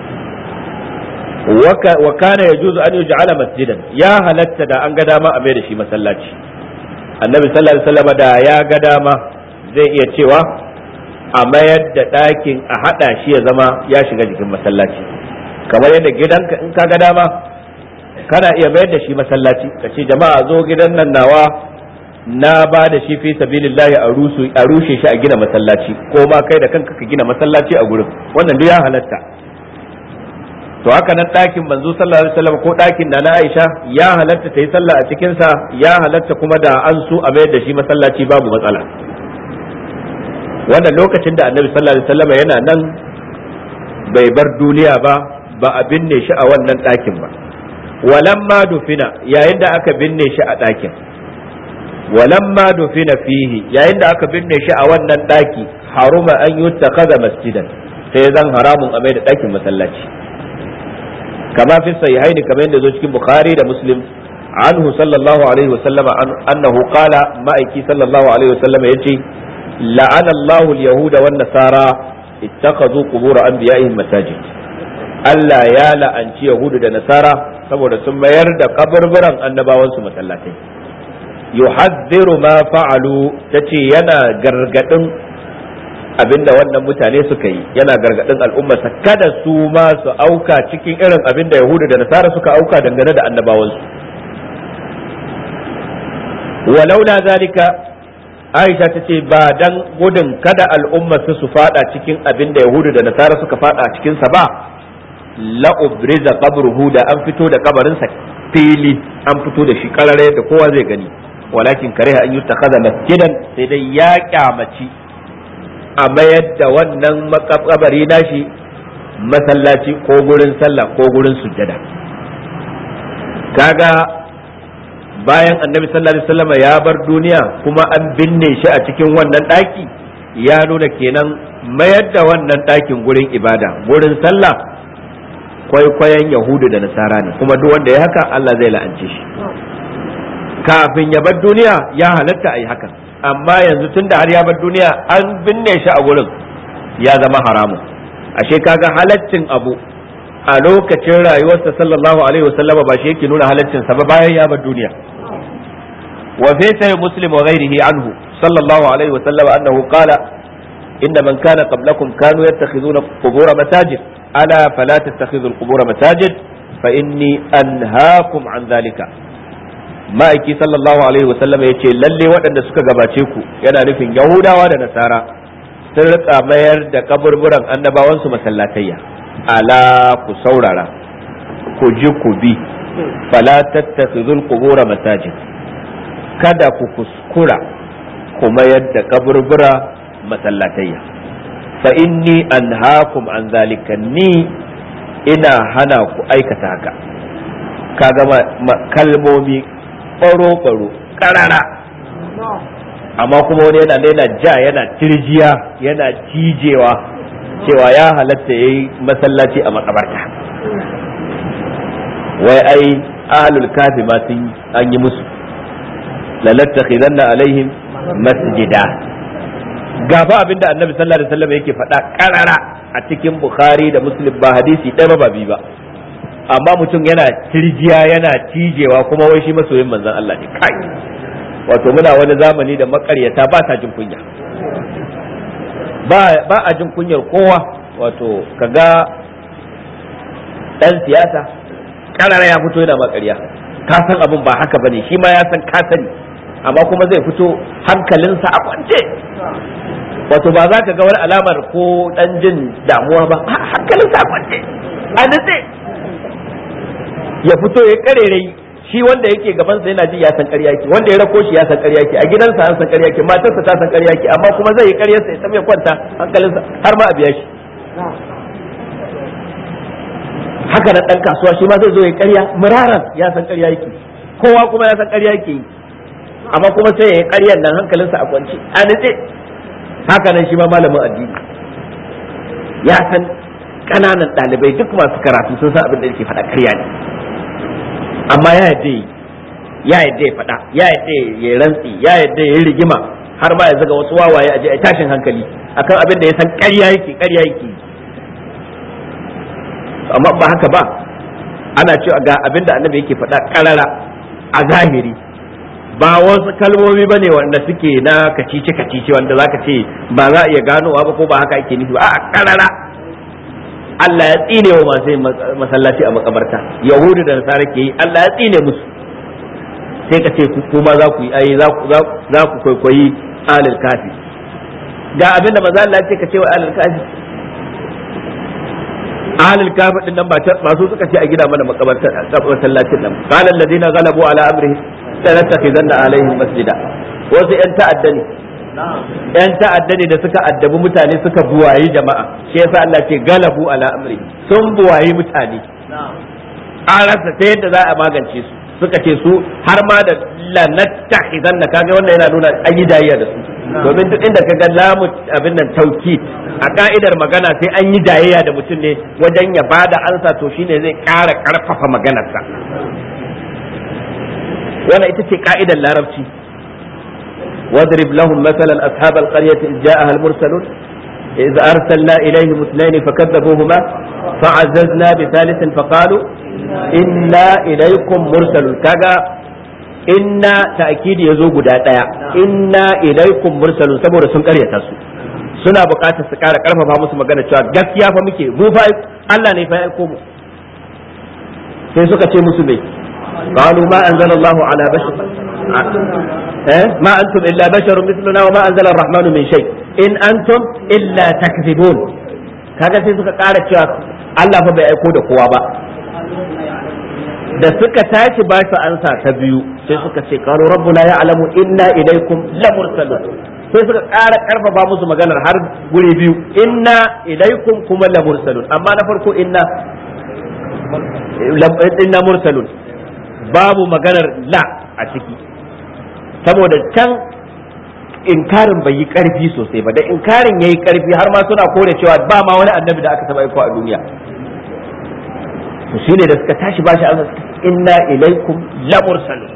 Wa kana yajuzu an yuj'ala masjidan, ya halatta da an ga dama a mai da shi masallaci. Annabi sallallahu alaihi wasallam da ya ga dama zai iya cewa a mayar da ɗakin a haɗa shi ya zama ya shiga jikin masallaci, kamar yadda gidanka in ka ga dama kana iya mayar da shi masallaci, ka ce jama'a zo gidan nan nawa na ba da shi fi sabilillahi a rushe shi a gina masallaci, ko ma kai da kanka ka gina masallaci a gurin, wannan duk ya halatta. To haka nan ɗakin manzo sallallahu alaihi wasallam ko ɗakin da na Aisha ya halatta ta yi sallah a cikin sa, ya halatta kuma da an so a mayar da shi masallaci babu matsala. Wannan lokacin da annabi sallallahu alaihi wasallam yana nan bai bar duniya ba a binne shi a wannan ɗakin ba. Walamma dufina, yayin da aka binne shi a ɗakin, walamma dufina fihi, yayin da aka binne shi a wannan ɗaki, haruma an yuttakhadha masjidan, sai zan haramun a mai da ɗakin masallaci. كما في الصحيحين كما يندزو cikin Bukhari da Muslim عنه صلى الله عليه وسلم أنه قال مائكي صلى الله عليه وسلم يجي لعن الله اليهود والنصارى اتخذوا قبور أنبيائهم مساجد. Allah ya la'anci Yahudu da Nasara saboda sun mayar da kaburburan annabawansu masallatai. Yuhadhdhiru ma fa'alu, tace yana gargadin abinda wannan mutane suka yi, yana gargadin al'ummarsa kada su ma su auka cikin irin abinda Yahudu da Nasara suka auka dangane da annabawansu. Walaula zalika, Aisha ta ce ba dan gudun kada al'ummarsa su fada cikin abinda Yahudu da Nasara suka fada cikin sa ba, la ubriza qabruhu, da an fito da kabarinsa fili, an fito da shi karare da kowa zai gani. Walakin kariha an yutakhadha masjidan, sai dai ya kyamaci a mayar da wannan makabari nashi masallaci ko gurin sallah ko gurin sujjada. Kaga bayan annabi sallallahu alaihi wasallam ya bar duniya kuma an binne shi a cikin wannan daki, ya nuna kenan mayar da wannan dakin gurin ibada, gurin sallah, kwaikwayon Yahudu da Nasara ne, kuma duk wanda ya haka Allah zai la'ance shi. Kafin ya bar duniya ya halatta a yi hakan, amma yanzu tun da har ya bar duniya an binne shi a gurin, ya zama haramun. Ashe kaga halaccin abu a lokacin rayuwarsa sallallahu alaihi wasallam ba shi yake nuna halaccin sa ba bayan ya bar duniya. Wa fi sahih Muslim wa ghairihi anhu sallallahu alaihi wasallam annahu qala inna man kana qablakum kanu yattakhiduna qubur masajid ala fala tattakhidhu al-qubur masajid fa inni anhaakum an dhalika. Ma'aiki sallallahu alaihi wasallam ya ce lalle waɗanda suka gabace ku, yana nufin Yahudawa da Nasara, sun rika mayar da kaburburan annabawansu masallatayya. Ala ku saurara, ku ji ku bi, fala tattakhidhul qubura masajid, kada ku kuskura ku mayar da kaburbura masallatayya. Fa inni anhaakum an zalika, ni ina hana ku aikata haka. Kaga kalmomi ɓaro-ɓaro ƙarara, amma kuma wani yana ja, yana tirjiya, yana cijewa cewa ya halatta ya yi masallaci a makabarta. Wai ai ahlul kafi ma sun an yi musu, lalattakhidanna alaihim masjida. Gafa abinda annabi sallallahu alaihi wasallam yake faɗa ƙarara a cikin Bukhari da Muslim, ba hadisi ɗaya ba biyu ba, amma mutum yana tirjiya, yana cijewa, kuma wai shi masoyin manzon Allah ne. Kai, wato muna wani zamani da makaryata ba ta jin kunya, ba a jin kunyar kowa. Wato kaga dan siyasa karara ya fito yana makarya, ka san abin ba haka bane, shi ma ya san ka sani, amma kuma zai fito hankalinsa a kwance. Wato ba za ka ga wani alamar ko dan jin damuwa ba, hankalinsa a kwance, a nutse ya fito ya karerai. Shi wanda yake gabansa yana ji ya san ƙarya yake, wanda ya rako shi ya san ƙarya yake, a gidansa an san ƙarya yake, matarsa ta san ƙarya yake, amma kuma zai yi ƙaryarsa ya san ya kwanta hankalinsa har ma a biya shi. Haka nan ɗan kasuwa shi ma zai zo ya ƙarya muraran, ya san ƙarya yake, kowa kuma ya san ƙarya yake yi. amma kuma sai ya yi ƙaryar nan hankalinsa a kwance a nitse. Haka nan shi ma malamin addini ya san ƙananan ɗalibai duk masu karatu sun san abin da yake faɗa ƙarya ne, amma ya yadda ya faɗa, ya yadda ya rantsi, ya yadda ya yi rigima, har ma ya zaga wasu wawaye a je a tashin hankali akan abin da ya san ƙarya yake. Amma ba haka ba, ana cewa ga abin da annabi yake faɗa ƙarara a zahiri, ba wasu kalmomi bane wanda suke na kacice wanda zaka ce ba za a iya ganowa ba ko ba haka ake nufi ba. A ƙarara Allah ya tsine wa masu masallaci a makabarta, yahudu da nasara ke yi, Allah ya tsine musu. Sai ka ce kuma za ku yi ai za ku kwaikwayi alil kafi. Ga abin da maza Allah ce ka ce wa alil kafi, alil kafi din nan ba su suka ce a gida mana makabarta masallacin nan. Qala alladhina ghalabu ala amrihim sanattakhizanna alaihim masjida. Wasu yan ta'adda ne da suka addabi mutane suka buwayi jama'a, shi yasa Allah ce galabu ala amri, sun buwayi mutane an rasa ta yadda za a magance su. Suka ce su har ma da lanattakhizanna, kaga wannan yana nuna an yi dayayya da su, domin duk inda kaga lamu abin nan taukid a ka'idar magana sai an yi dayayya da mutum ne wajen ya bada ansa, to shine zai ƙara ƙarfafa maganarsa. wannan ita ce ka'idar larabci. واضرب لهم مثلا أصحاب القرية إذ جاءها المرسلون إذ أرسلنا إليهم اثنين فكذبوهما فعززنا بثالث فقالوا إنا إليكم مرسلون. كذا إنا تأكيد يزوج داتا إنا إليكم مرسلون سبورة سن قرية تاسو suna buƙatar su ƙara ƙarfafa musu magana cewa gaskiya fa muke mu fa Allah ne fa ya aiko mu. Sai suka ce musu me qalu ma anzalallahu ala bashar ما أنتم إلا بشر مثلنا وما أنزل الرحمن من شيء إن أنتم إلا تكذبون. kaga sai suka ƙara cewa Allah fa bai aiko da kowa ba. Da suka tashi ba su ansa ta biyu sai suka ce qalu rabbuna ya'lamu inna ilaykum lamursalun. Sai suka ƙara ƙarfafa musu maganar har guri biyu, inna ilaykum kuma lamursalun. Amma na farko inna mursalun babu maganar la a ciki, saboda can inkarin bai yi karfi sosai ba. Da inkarin yayi karfi har ma suna kore cewa ba ma wani annabi da aka taba aiko a duniya. to shine da suka tashi bashi amsa inna ilaikum la mursalun.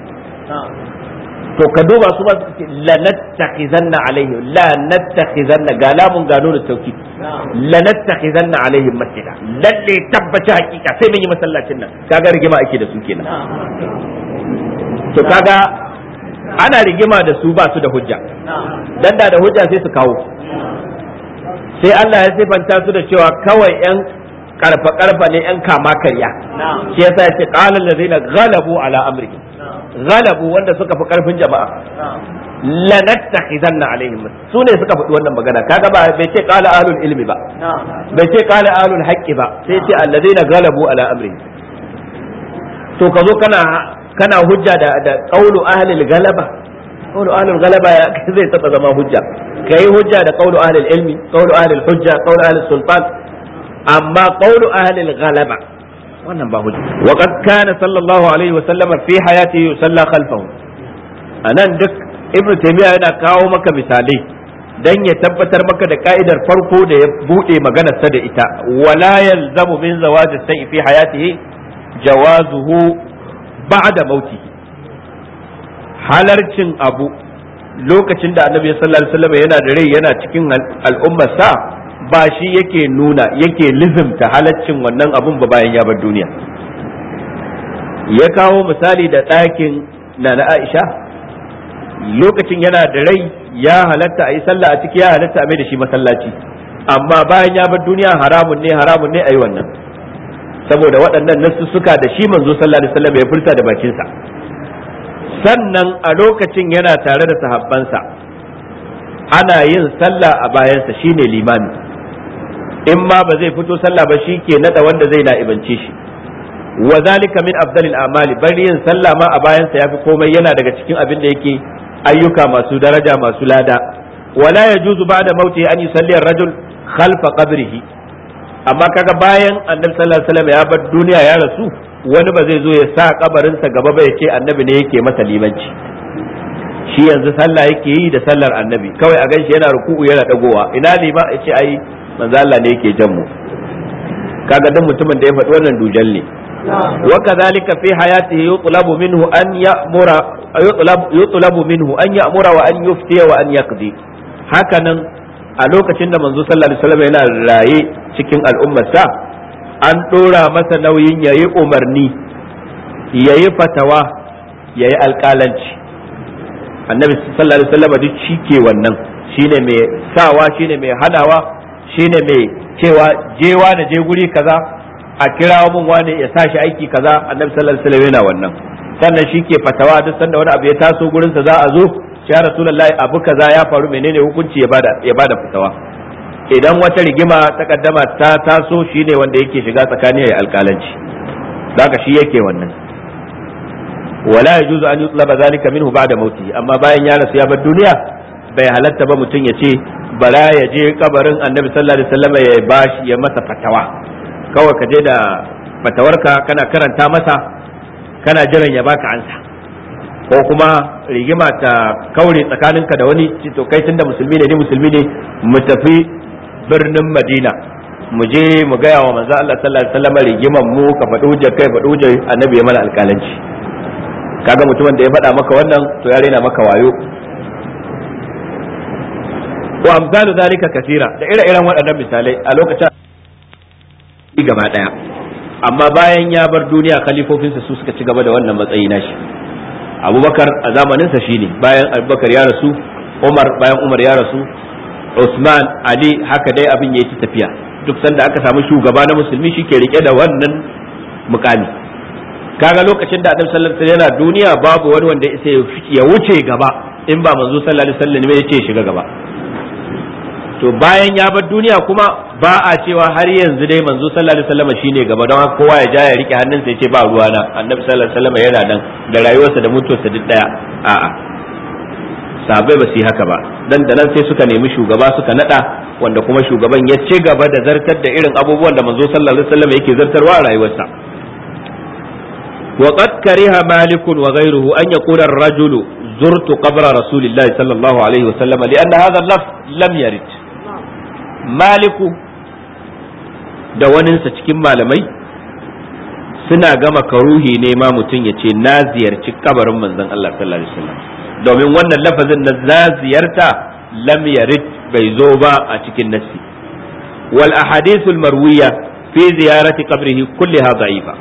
to ka duba su ba su ce la nattakhizanna alaihim, la nattakhizanna ga lamun ga nunu tawkid, la nattakhizanna alaihim masjida, lalle tabbata hakika sai mun yi masallacin nan. kaga rigima ake da su kenan. to kaga ana rigima da su ba su da hujja, dan da hujja sai su kawo. sai Allah ya sifanta su da cewa kawai yan karfa ne, yan kama karya. shi yasa yace qala allazina ghalabu ala amrihim, ghalabu wanda suka fi karfin jama'a, lanattakhizanna alaihim, su ne suka faɗi wannan magana. kaga ba bai ce qala ahlul ilmi ba, bai ce qala ahlul haqqi ba, sai ce allazina ghalabu ala amrihim. to ka zo kana hujja da qaulu ahlil galaba. qaulu ahlil galaba zai taba zama hujja. kai hujja da qaulu ahlil ilmi, qaulu ahlil hujja, qaulu ahlil sultan, amma qaulu ahlil galaba wannan ba hujja. wa qad kana sallallahu alaihi wa sallam fi hayatihi yusalla khalfahu. anan duk ibnu taymiya yana kawo maka misalai dan ya tabbatar maka da ka'idar farko da ya bude maganar sa da ita, wala yalzamu min zawaji sayyi fi hayatihi jawazuhu ba'da mauti. halarcin abu lokacin da annabi sallallahu alaihi wasallam yana da rai yana cikin al'ummar sa ba shi yake nuna yake lizimta halaccin wannan abun ba bayan ya bar duniya. ya kawo misali da ɗakin nana Aisha, lokacin yana da rai ya halatta a yi sallah a ciki, ya halatta a mai da shi masallaci, amma bayan ya bar duniya haramun ne a yi wannan, saboda waɗannan nassuka da shi manzo sallallahu alaihi wasallam ya furta da bakinsa. sannan a lokacin yana tare da sahabbansa ana yin sallah a bayansa, shine limami. in ma ba zai fito sallah ba shi ke nada wanda zai na'ibance shi. wa zalika min afdalil a'mali, bari yin sallah ma a bayansa yafi komai, yana daga cikin abin da yake ayyuka masu daraja masu lada. wala yajuzu ba'da mauti an yusalli ar-rajul khalfa qabrihi, amma kaga bayan annabi sallallahu alaihi wasallam ya bar duniya ya rasu, wani ba zai zo ya sa kabarinsa gaba ba ya ce annabi ne yake masa limanci. shi yanzu sallah yake yi da sallar annabi, kawai a ganshi yana ruku'u yana dagowa, ina lima ya ce ai manzo Allah ne yake jan mu. Kaga dan mutumin da ya faɗi wannan dujal ne. wa kadhalika fi hayatihi yutlabu minhu an ya'mura wa an yuftiya wa an yaqdi. Hakanan a lokacin da manzo sallallahu alaihi wasallam yana raye cikin al'ummarsa, an dora masa nauyin yayi umarni, yayi fatawa, yayi alƙalanci. Annabi sallallahu alaihi wasallam duk shi ke wannan, shine mai sawa, shine mai hanawa, shine mai cewa jewa da je guri kaza, a kirawo mun wani ya sa shi aiki kaza. Annabi sallallahu alaihi wasallam yana wannan. Sannan shi ke fatawa duk sanda wani abu ya taso gurin sa za a zo, ya rasulullahi abu kaza ya faru, menene hukunci ya bada fatawa. Idan wata rigima ta kaddama ta taso, shine wanda yake shiga tsakani ya alƙalanci, daga shi yake wannan. wala yajuzu an yutlaba zalika minhu ba'da mauti, amma bayan ya rasu ya bar duniya bai halatta ba mutum ya ce bara ya je kabarin annabi sallallahu alaihi wasallam ya bashi ya masa fatawa. Kawai ka je da fatawarka kana karanta masa, kana jiran ya baka ansa, ko kuma rigima ta kaure tsakaninka da wani, to kai tunda musulmi ne ni musulmi ne, mu tafi birnin Madina mu je mu gaya wa manzo Allah sallallahu alaihi wasallam rigiman mu, ka faɗi hujjar kai, faɗi hujjar annabi ya mana alƙalanci. Kaga mutumin da ya faɗa maka wannan to ya rena maka wayo. Wa amsalu zalika kathira, da ire-iren waɗannan misalai a lokacin gaba daya. Amma bayan ya bar duniya, khalifofinsa su suka ci gaba da wannan matsayi nashi. Abubakar a zamaninsa shine, bayan Abubakar ya rasu, Umar bayan Umar ya rasu, Usman, Ali, haka dai abin yayi ta tafiya. Duk sanda aka samu shugaba na musulmi shi ke rike da wannan mukami. Kaga lokacin da Annabi sallallahu alaihi wasallam yana duniya, babu wani wanda ya wuce gaba in ba manzo sallallahu alaihi wasallam ne ya ce shiga gaba. To bayan ya bar duniya kuma ba a cewa har yanzu dai manzo sallallahu alaihi wasallam shine gaba, don haka kowa ya ja ya rike hannunsa ya ce ba ruwana, Annabi sallallahu alaihi wasallam yana nan da rayuwarsa da mutuwarsa duk daya. A'a, sahabbai ba su yi haka ba, dan da nan sai suka nemi shugaba suka nada, wanda kuma shugaban ya ci gaba da zartar da irin abubuwan da manzo sallallahu alaihi wasallam yake zartarwa a rayuwarsa. وقد كره مالك وغيره أن يقول الرجل زرت قبر رسول الله صلى الله عليه وسلم لأن هذا اللفظ لم يرد. مالك da waninsa cikin malamai suna gama karuhi ne ma mutum ya ce na ziyarci kabarin manzon Allah sallallahu alaihi wasallam, domin wannan lafazin na ziyarta lam yarid, bai zo ba a cikin nassi. wal ahadithul marwiya fi ziyarati qabrihi kulliha da'ifa.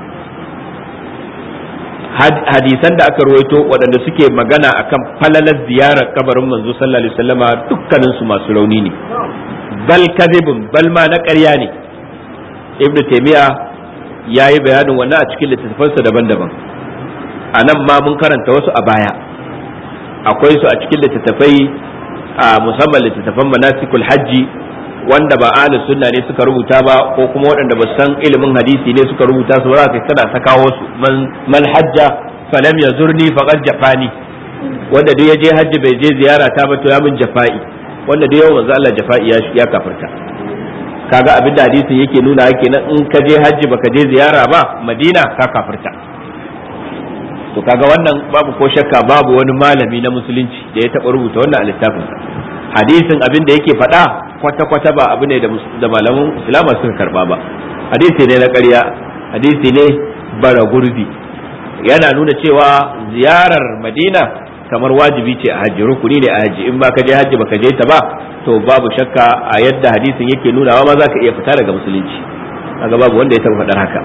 Hadisan da aka ruwaito waɗanda suke magana akan falalar ziyarar kabarin manzo sallallahu alaihi wasallama dukkanin su masu rauni ne, bal kadhibun, bal ma na ƙarya ne. Ibn Taymiyyah yayi bayanin wannan a cikin littattafansa daban-daban. Anan ma mun karanta wasu a baya, akwai su a cikin littattafai, musamman littattafan manasikul hajji, wanda ba ahlus sunna ne suka rubuta ba, ko kuma waɗanda ba san ilimin hadisi ne suka rubuta su, za ka kana ta kawo su. Man hajja falam yazurni faqad jafani, wanda duk ya je hajji bai je ziyara ta ba to ya min jafa'i, wanda duk yau manzo Allah jafa'i ya kafirta. Kaga abin da hadisin yake nuna yake nan, in ka je hajji baka je ziyara ba Madina ka kafirta. To kaga wannan babu ko shakka, babu wani malami na musulunci da ya taɓa rubuta wannan a littafinsa. Hadisin abin da yake faɗa kwata-kwata ba abu ne da malaman islama suka karba ba, hadisi ne na ƙarya, hadisi ne bara gurbi. Yana nuna cewa ziyarar Madina kamar wajibi ce a hajji, rukuni ne a hajji, in ba ka je hajji baka je ta ba to babu shakka a yadda hadisin yake nunawa ma za ka iya fita daga musulunci. Kaga babu wanda ya taɓa faɗar haka.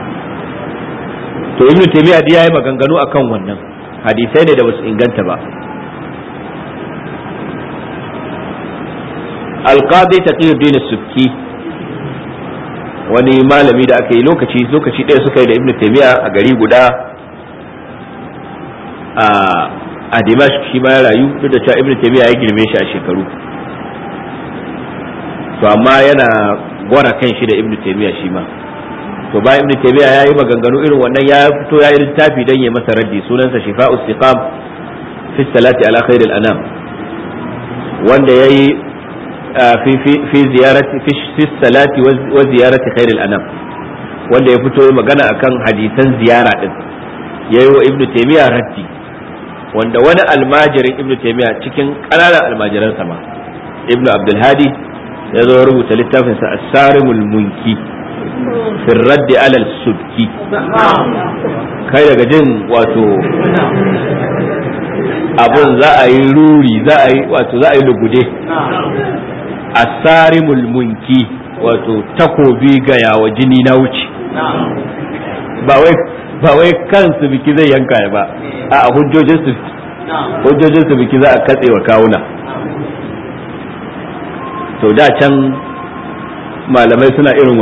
To Ibn Taymiyyah ya yi maganganu akan wannan, hadisai ne da basu inganta ba. Alqadi Taqiyuddin Subki, wani malami da aka yi lokaci ɗaya suka yi da Ibn Taymiyyah a gari guda a Dimashq, shi ma ya rayu, duk da cewa Ibn Taymiyyah ya girme shi a shekaru, to amma yana gwara kan shi da Ibn Taymiyyah shi ma. To bayan Ibn Taymiyyah ya yi maganganu irin wannan, ya fito ya yi littafi don ya masa raddi, sunansa Shifa'us Siqam fi salati ala khairil anam, wanda yayi في زيارة في الصلاة وزيارة خير الأنام, wanda ya fito magana akan hadisan ziyara din, yayi wa Ibn Taymiyyah raddi wanda wani almajirin ibnu taymiya cikin ƙananan almajiransa ma ibnu abdul hadi ya zo rubuta littafin sa as-sarimul munki fi raddi ala al-subki. Kai daga jin wato abun za a yi ruri, za a yi lugude. As-sarimul munki wato takobi ga yawa jini na wuce. Ba wai kansu biki zai yanka ba, a hujjojin su biki za a katse wa kawuna. To da can malamai suna irin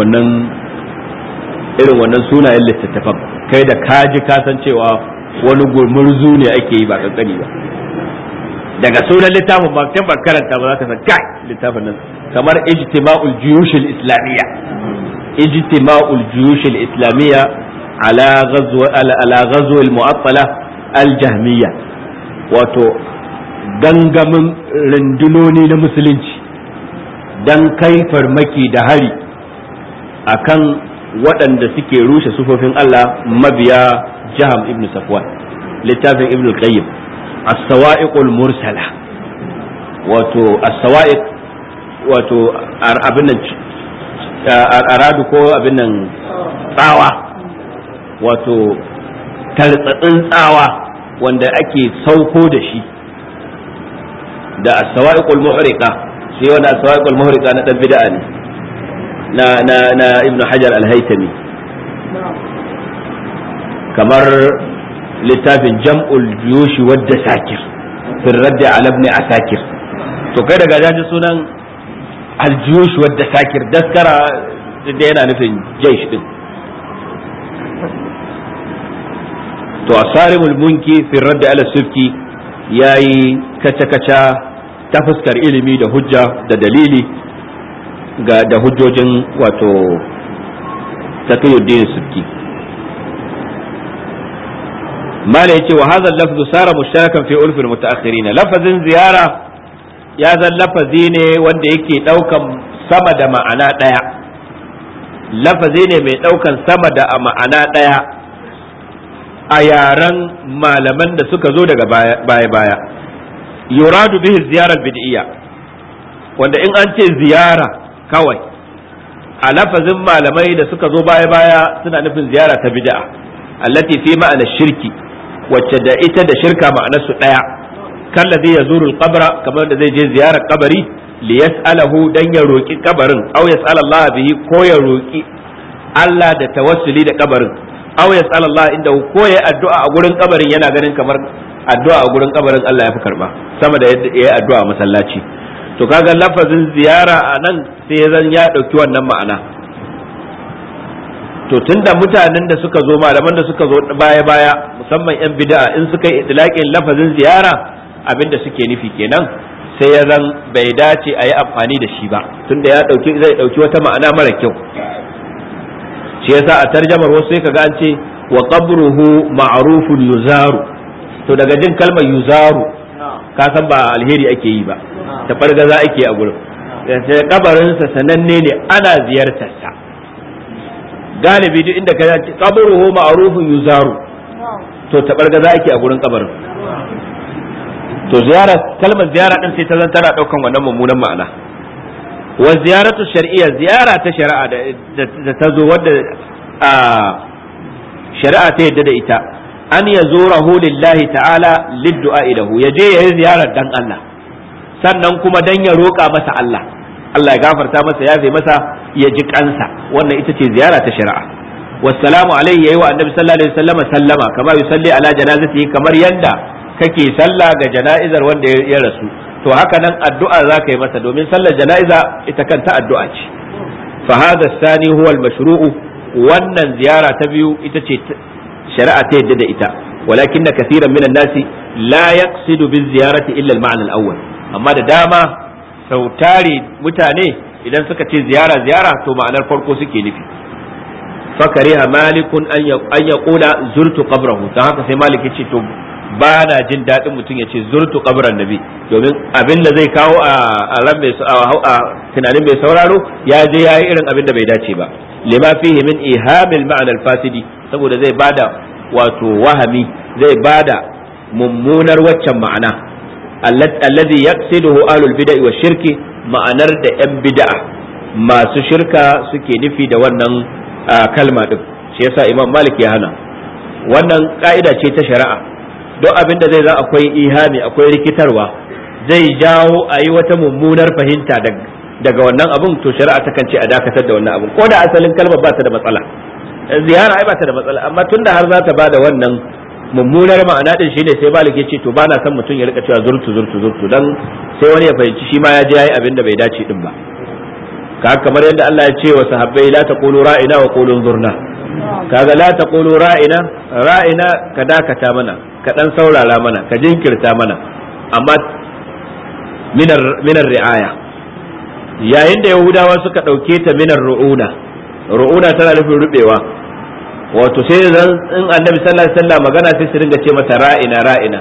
wannan sunayen littattafan, kai da kaji kasancewa wani gurmurzu ne ake yi ba kankani ba. Daga sunan littafin ba ta karanta ba za ka san kai littafin nan kamar ijtima'ul juyush al-islamiyya, ijtima'ul juyush al-islamiyya ala ghazw al-mu'attala al-jahmiyya, wato gangamin rundunoni na musulunci dan kai farmaki da hari akan waɗanda suke rushe sufofin Allah mabiya Jaham ibn Safwan. Littafin Ibn al-Qayyim as-sawa'iqul mursala, wato as-sawa'iq wato abin nan aradu ko abin nan tsawa, wato tartsatsin tsawa wanda ake sauko da shi, da as-sawa'iqul muhriqa. Shi wanda as-sawa'iqul muhriqa na dan bid'a ne na Ibn Hajar al-Haytami, kamar littafin Jam'ul Juyush wadda Sakir fi radd ala ibn Asakir. To kai daga jaji sunan al-Juyush wadda Sakir, daskara da yana nufin jaysh din. To asarimul munki fi radd ala subki yayi kaca-kaca ta fuskar ilimi da hujja da dalili da hujjojin wato Taqiyuddin Subki. mala yace wa hadha al-lafzu sara mushtarakan fi ulf al-mutaakhirin. Lafazin ziyara ya zan lafazi ne wanda yake daukan sama da ma'ana daya, lafazi ne mai daukan sama da ma'ana daya a yaren malaman da suka zo daga baya. Yuradu bihi ziyara bid'iyya, wanda in an ce ziyara kawai a lafazin malamai da suka zo baya suna nufin ziyara ta bid'a allati fi ma'ana shirki, wacce da ita da shirka ma'anar su daya. Kallazi yazuru al-qabra, kamar da zai je ziyarar kabari li yas'alahu dan ya roki kabarin, aw yas'ala Allah bihi, ko ya roki Allah da tawassuli da kabarin, aw yas'ala Allah inda ko ya addu'a a gurin kabarin, yana ganin kamar addu'a a gurin kabarin Allah ya fi karba sama da yadda ya addu'a a masallaci. To kaga lafazin ziyara a nan sai zan ya dauki wannan ma'ana. To tunda mutanen da suka zo, malaman da suka zo baya musamman yan bid'a, in suka yi itlaqin lafazin ziyara abinda suke nufi kenan, sai ya zan bai dace a yi amfani da shi ba, tunda ya zai dauki wata ma'ana mara kyau. Shi yasa a tarjamar wasu sai kaga an ce wa qabruhu ma'rufun yuzaru. To daga jin kalmar yuzaru ka san ba alheri ake yi ba, ta fargaza ake a gurin. Sai kabarinsa sananne ne, ana ziyartar sa galibi duk inda ka ce qabruhu ma'rufun yuzaru, to ta fargaza ake a gurin kabarin. To ziyara, kalmar ziyara din sai ta zan tana daukan wannan mummunan ma'ana. Wa ziyaratu shar'iyya, ziyara ta shari'a da ta zo wadda shari'a ta yadda da ita, an yazurahu lillahi ta'ala liddu'a ilahu, yaje yayi ziyarar dan Allah, sannan kuma dan ya roƙa masa Allah ya gafarta masa, ya zai masa, ya ji kansa. Wannan ita ce ziyara ta shari'a. Wassalamu alaihi, yayi wa annabi sallallahu alaihi wasallam sallama, kama yusalli ala janazatihi, kamar yanda kake sallah ga jana'izar wanda ya rasu, to haka nan addu'a za ka yi masa, domin sallar jana'iza ita kanta addu'a ce. Fa hadha thani huwa al-mashru'u, wannan ziyara ta biyu ita ce shari'a ta yadda da ita. Walakin na kathiran minan nasi la yaqsidu bi ziyarati illa al-ma'na al-awwal, amma da dama sautari mutane idan suka ce ziyara to ma'anar farko suke nufi. Fakariha malikun an yaqula zurtu qabrahu, dan haka sai malik ya ce to ba na jin daɗin mutum ya ce zurtu qabran nabi, domin abin da zai kawo a ran mai tunanin mai sauraro ya je yayi irin abin da bai dace ba. Lima fihi min ihamil ma'na al-fasidi, saboda zai bada wato wahami, zai bada mummunar waccan ma'ana alladhi yaqsiduhu ahlul bid'ah wa shirki, ma'anar da yan bid'a masu shirka suke nufi da wannan kalma din. Shi yasa Imam Malik ya hana. Wannan ka'ida ce ta shari'a, duk abin da zai za akwai ihami, akwai rikitarwa, zai jawo a yi wata mummunar fahimta daga wannan abun, to shari'a takan ce a dakatar da wannan abun, ko da asalin kalmar ba ta da matsala, ziyara ai ba ta da matsala, amma tunda har za ta ba da wannan mummunar ma'ana din, shine sai Malik ya ce to ba na son mutum ya rika cewa zurtu dan sai wani ya fahimci shi ma ya je yayi abin da bai dace din ba. Kamar yadda Allah ya ce wa sahabbai la taqulu ra'ina wa qulu zurna, kaga la taqulu ra'ina ka dakata mana, ka dan saurara mana, ka jinkirta mana, amma minar ri'aya. Yayin da Yahudawa suka dauke ta minar ru'una tana nufin rubewa, wato sai zan in Annabi sallallahu alaihi wasallam magana sai su ringa ce mata ra'ina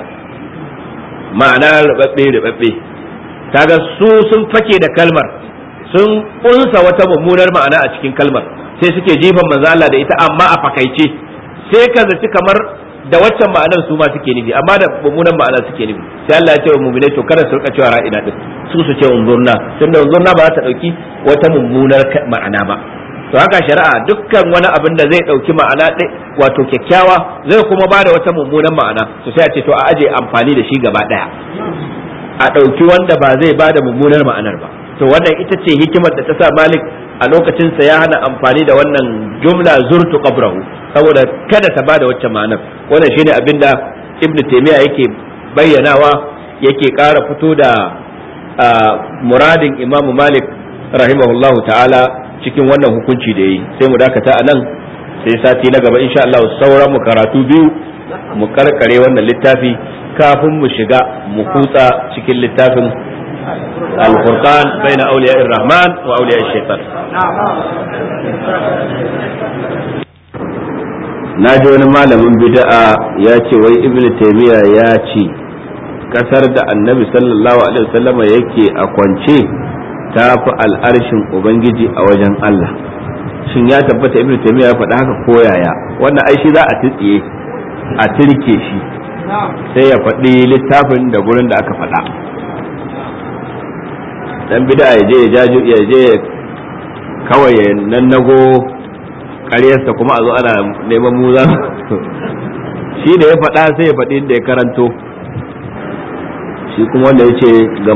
ma'ana rubabbe. Kaga su sun fake da kalmar, sun kunsa wata mummunar ma'ana a cikin kalmar, sai suke jifan manzo Allah da ita, amma a fakaice sai ka zaci kamar da waccan ma'anar su ma suke nufi, amma da mummunan ma'ana suke nufi. Sai Allah ya ce wa mu'minai to kada su rika cewa ra'ina din, su ce unzurna, tunda unzurna ba za ta dauki wata mummunar ma'ana ba. To haka shari'a dukkan wani abin da zai dauki ma'ana wato kyakkyawa zai kuma ba da wata mummunan ma'ana, to sai a ce to a aje amfani da shi gaba daya, a dauki wanda ba zai ba da mummunar ma'anar ba. To wannan ita ce hikimar da ta sa Malik a lokacin sa ya hana amfani da wannan jumla zurtu qabrahu, saboda kada ta bada wacce ma'anar. Wannan shine abin da Ibn Taymiyyah yake bayyanawa, yake ƙara fito da muradin Imam Malik rahimahullahu ta'ala cikin wannan hukunci da yi. Sai mu dakata a nan, sai sati na gaba insha Allah sauran mu karatu biyu mu karkare wannan littafi kafin mu shiga mu kutsa cikin littafin الفرقان بين أولياء الرحمن وأولياء الشيطان. naji wani malamin bid'a ya ce wai Ibn Taymiyyah ya ce kasar da Annabi sallallahu alaihi wasallam yake a kwance ta fi al'arshin Ubangiji a wajen Allah. Shin ya tabbata Ibn Taymiyyah ya faɗa haka ko yaya? Wannan ai shi za a tsiye a tirke shi sai ya faɗi littafin da gurin da aka faɗa. Dan bid'a ya je kawai ya nannago ƙaryarsa kuma a zo ana neman muza. Shi da ya faɗa sai ya faɗi inda ya karanto, shi kuma wanda ya ce ga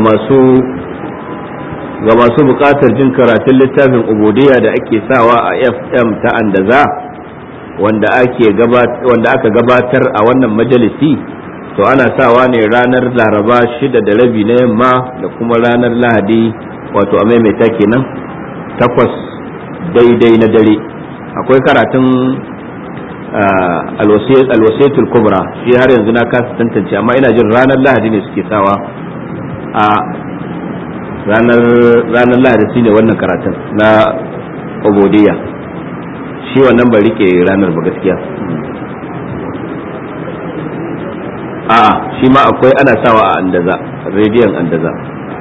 masu buƙatar jin karatun littafin ubudiyya da ake sawa a FM ta Andaza wanda aka gabatar a wannan majalisi, to ana sawa ne ranar Laraba 6:30 na yamma da kuma ranar Lahadi, wato a maimaita kenan 8 daidai na dare. Akwai karatun alwasiyatul kubra, shi har yanzu na kasa tantance, amma ina jin ranar Lahadi ne suke sawa. A ranar Lahadi shine wannan karatun na ubudiyya, shi wannan ba rike ranar ba gaskiya. A'a, shi ma akwai ana sawa a Andaza, rediyon Andaza.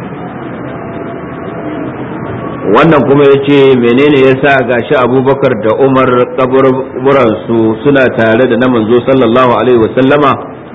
Wannan kuma ya ce menene ya sa gashi Abubakar da Umar kaburburansu suna tare da na manzo sallallahu alaihi wasallama,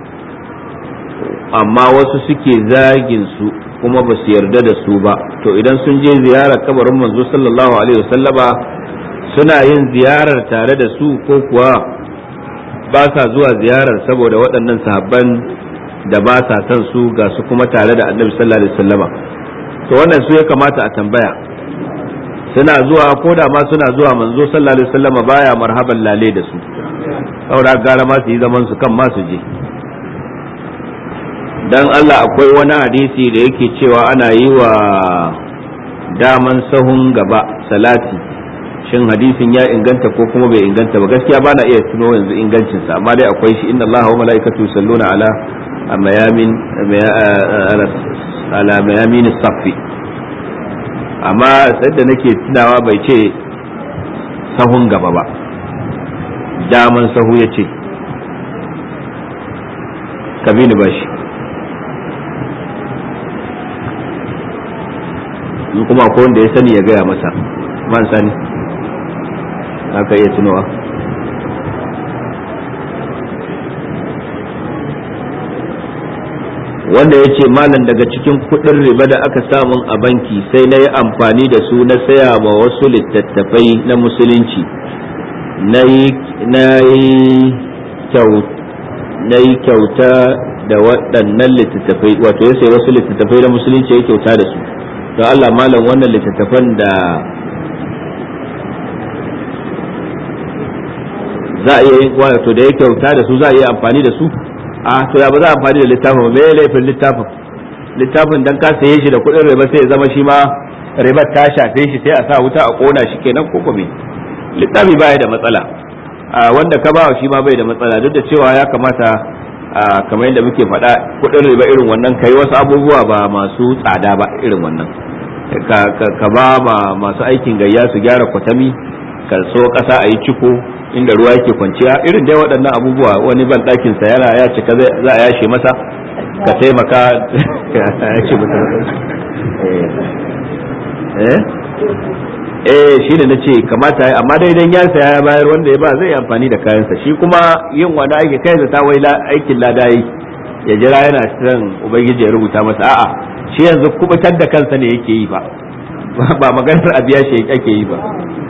amma wasu suke zagin su kuma ba su yarda da su ba. To idan sun je ziyarar kabarin manzo sallallahu alaihi wasallama suna yin ziyarar tare da su, ko kuwa ba sa zuwa ziyarar saboda waɗannan sahabban da ba sa son su ga su kuma tare da Annabi sallallahu alaihi wasallama? To wannan su ya kamata a tambaya. Suna zuwa, ko da ma suna zuwa, manzo sallallahu alaihi wasallama baya marhaban lale da su, saboda gara ma su yi zaman su kan ma su je. Dan Allah, akwai wani hadisi da yake cewa ana yi wa daman sahun gaba salati, shin hadisin ya inganta ko kuma bai inganta ba? Gaskiya bana iya tuno yanzu ingancinsa, amma dai akwai shi, inna Allaha wa malaikatu yusalluna ala mayamin as-saffi. Amma sadda nake tunawa bai ce sahun gaba ba, daman sahu ya ce. Kabini bashi, in kuma akwai wanda ya sani ya gaya masa, man sani haka iya tunawa. wanda ya ce malam daga cikin kudin riba da aka samun a banki sai na yi amfani da su na saya wa wasu littattafai na musulunci na yi kyauta da waɗannan littattafai, wato ya sayi wasu littattafai na musulunci ya kyauta da su. don Allah malam wannan littattafan da za a iya wato da ya kyauta da su za a iya amfani da su, to ya ba za a amfani da littafin ba, me laifin littafin dan ka saye shi da kuɗin riba sai ya zama shi ma ribar ta shafe shi sai a sa wuta a kona shi kenan ko kuma littafi baya da matsala, wanda ka bawa shi ma bai da matsala, duk da cewa ya kamata kamar yadda muke faɗa kuɗin riba irin wannan kai wasu abubuwa ba masu tsada ba irin wannan, ka ba masu aikin gayya su gyara kwatami, ka so ƙasa a yi ciko inda ruwa yake kwanciya, irin dai waɗannan abubuwa. Wani ban ɗakin sa yana ya cika za a yashe masa, ka taimaka ya ce masa shi ne na ce kamata ya, amma dai dan ya saya ya bayar wanda ya ba zai amfani da kayansa, shi kuma yin wani aiki kai da ta wai aikin ladayi ya jira yana son ubangiji ya rubuta masa, a'a shi yanzu kubutar da kansa ne yake yi ba maganar a biya shi ake yi ba.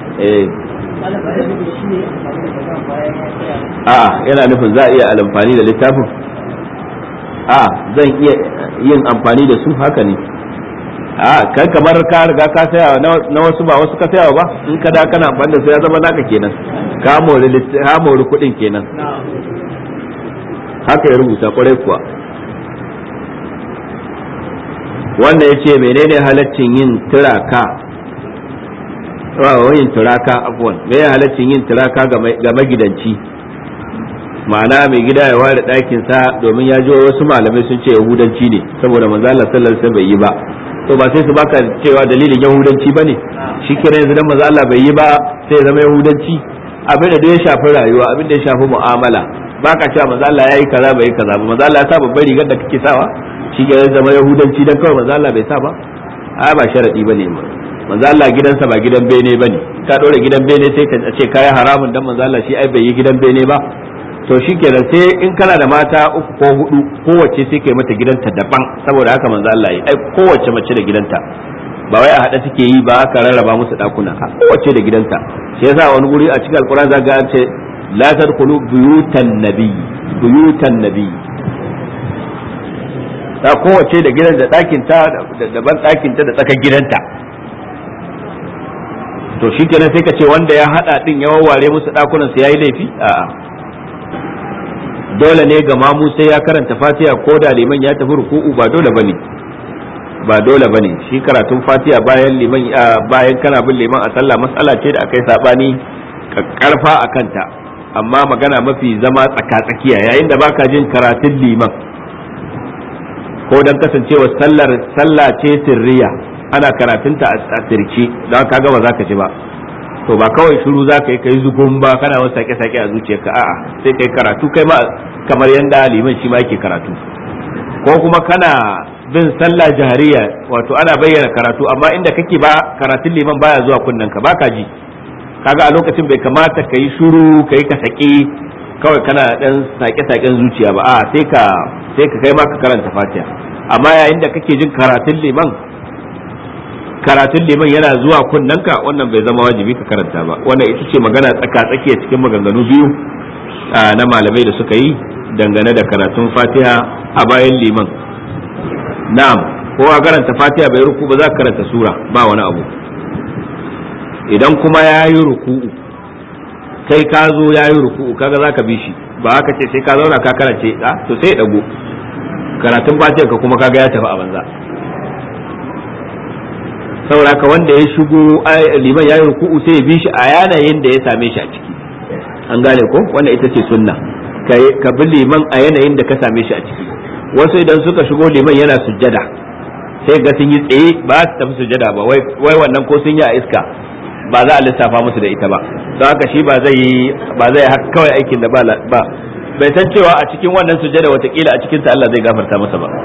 Yana nufin za a iya amfani da littafin, zan iya yin amfani da su, haka ne. Kai kamar ka riga ka saya na wasu ba wasu ka saya ba, in ka da kana amfani da su ya zama naka kenan, ka mori kuɗin kenan. Haka ya rubuta kwarai kuwa. Wanda ya ce menene halaccin yin turaka me ya halaccin yin turaka ga magidanci, ma'ana mai gida ya ware ɗakin sa domin ya ji wasu malamai sun ce yahudanci ne, saboda manzo Allah sallallahu alaihi wasallam bai yi ba, to ba sai su baka cewa dalilin yahudanci bane, shikenan yanzu dan manzo Allah bai yi ba sai ya zama yahudanci. Abin da ya shafi rayuwa, abin da ya shafi mu'amala, baka cewa manzo Allah yayi kaza bai yi kaza ba, manzo Allah ya sa babbar rigar da kake sawa shi ya zama yahudanci dan kawai manzo Allah bai sa ba, ba sharadi bane manzo Allah gidansa ba gidan bene bane, ka dore gidan bene sai ka ce kai haramun dan manzo Allah shi ai bai yi gidan bene ba, to shikenan sai in kana da mata uku ko hudu kowace sai kai mata gidanta daban, saboda haka manzo Allah yi ai kowace mace da gidanta, ba wai a hada take yi ba aka rarraba musu dakuna, kowace da gidanta. Shi yasa wani guri a cikin alquran zaka an ce la tadkhulu buyutan nabiy ta kowace da gidan da ɗakin ta da daban ɗakin ta da tsakar gidanta. To shikenan sai ka ce wanda ya hada din ya wawware musu dakunan su yayi laifi? A'a, dole ne ga mamu sai ya karanta Fatiha ko da liman ya tafi ruku'u, ba dole bane shi karatun Fatiha bayan liman bayan kana bin liman a sallah mas'ala ce da akai sabani karfa akan ta, amma magana mafi zama tsaka-tsakiya yayin da baka jin karatun liman ko dan kasancewa sallah ce sirriya ana karatunta a sirce don kaga ba za ka ji ba, to ba kawai shiru za ka yi kai zugun ba kana wasu sake-sake a zuciyarka, a'a sai kai karatu kai ma kamar yanda liman shi ma yake karatu, ko kuma kana bin sallah jahariya wato ana bayyana karatu amma inda kake ba karatun liman baya zuwa kunnen ka baka ji, kaga a lokacin bai kamata ka yi shiru ka yi ka sake kawai kana dan sake-saken zuciya ba, a sai ka kai ma ka karanta Fatiha. Amma yayin da kake jin karatun liman yana zuwa kunnanka, wannan bai zama wajibi ka karanta ba. Wannan ita ce magana tsaka-tsakiya cikin maganganu biyu na malamai da suka yi dangane da karatun Fatiha a bayan liman. Na'am, ko a karanta Fatiha bai ruku ba za ka karanta sura ba wani abu. Idan kuma ya yi ruku'u kai ka zo ya yi ruku'u kaga za ka bi shi, ba haka ce sai ka zauna ka karance to sai ya dago karatun Fatiha ka kuma kaga ya tafi a banza. Saboda ka wanda ya shigo liman ya yi ruku'u sai ya bi shi a yanayin da ya same shi a ciki, an gane ko wannan ita ce sunna, ka bi liman a yanayin da ka same shi a ciki. Wasu idan suka shigo liman yana sujjada sai ga sun yi tsaye ba su tafi sujjada ba, wai wannan ko sun yi a iska ba za a lissafa musu da ita ba, don haka shi ba zai haka kawai aikin da ba bai san cewa a cikin wannan sujjada watakila a cikin ta Allah zai gafarta masa ba.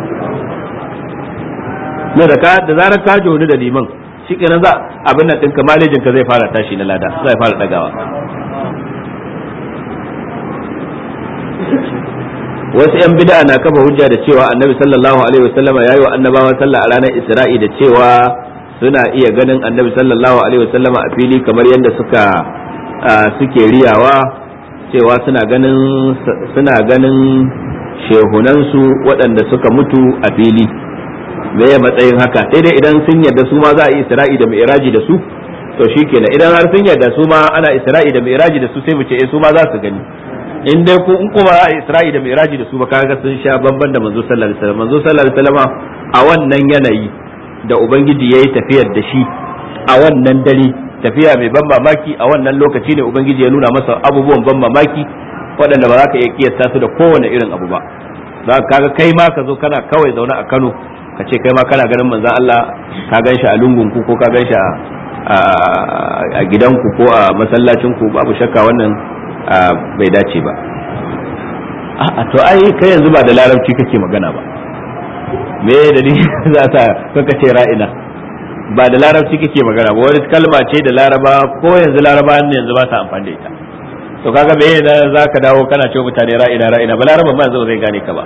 No da zarar ka joni da liman shikenan za abin nan ɗinka malejin ka zai fara tashi na lada, zai fara dagawa. wasu yan bid'a na kafa hujja da cewa annabi sallallahu alaihi wasallam yayi wa annabawa sallah a ranar Isra'i da cewa suna iya ganin annabi sallallahu alaihi wasallam a fili kamar yadda suke riyawa cewa suna ganin shehunansu waɗanda suka mutu a fili. Me ya matsayin haka? Sai dai idan sun yarda su ma za a yi Isra'i da Mi'raji da su, to shikenan. Idan har sun yarda su ma ana Isra'i da Mi'raji da su, sai mu ce su ma za su gani. In dai ku in kuma a Isra'i da Mi'raji da su ba, kaga sun sha bamban da manzo sallallahu alaihi wasallam. Manzo sallallahu alaihi wasallam a wannan yanayi da ubangiji yayi tafiyar da shi a wannan dare, tafiya mai ban mamaki, a wannan lokaci ne ubangiji ya nuna masa abubuwan ban mamaki waɗanda ba za ka iya kiyasta su da kowane irin abu ba. Za ka kaga kai ma ka zo kana kawai zaune a Kano ka ce kai ma kana ganin manzon Allah, ka gan shi a lungun ku ko ka gan shi a gidanku ko a masallacin ku, babu shakka wannan bai dace ba. To ai kai yanzu ba da larabci kake magana ba, me dalili za ta kaka ce ra'ina? Ba da larabci kake magana ba, wani kalma ce da laraba ko yanzu laraba ne yanzu ba ta amfani da ita. To kaga me ne za ka dawo kana cewa mutane ra'ina ba laraba ma yanzu zai gane ka ba.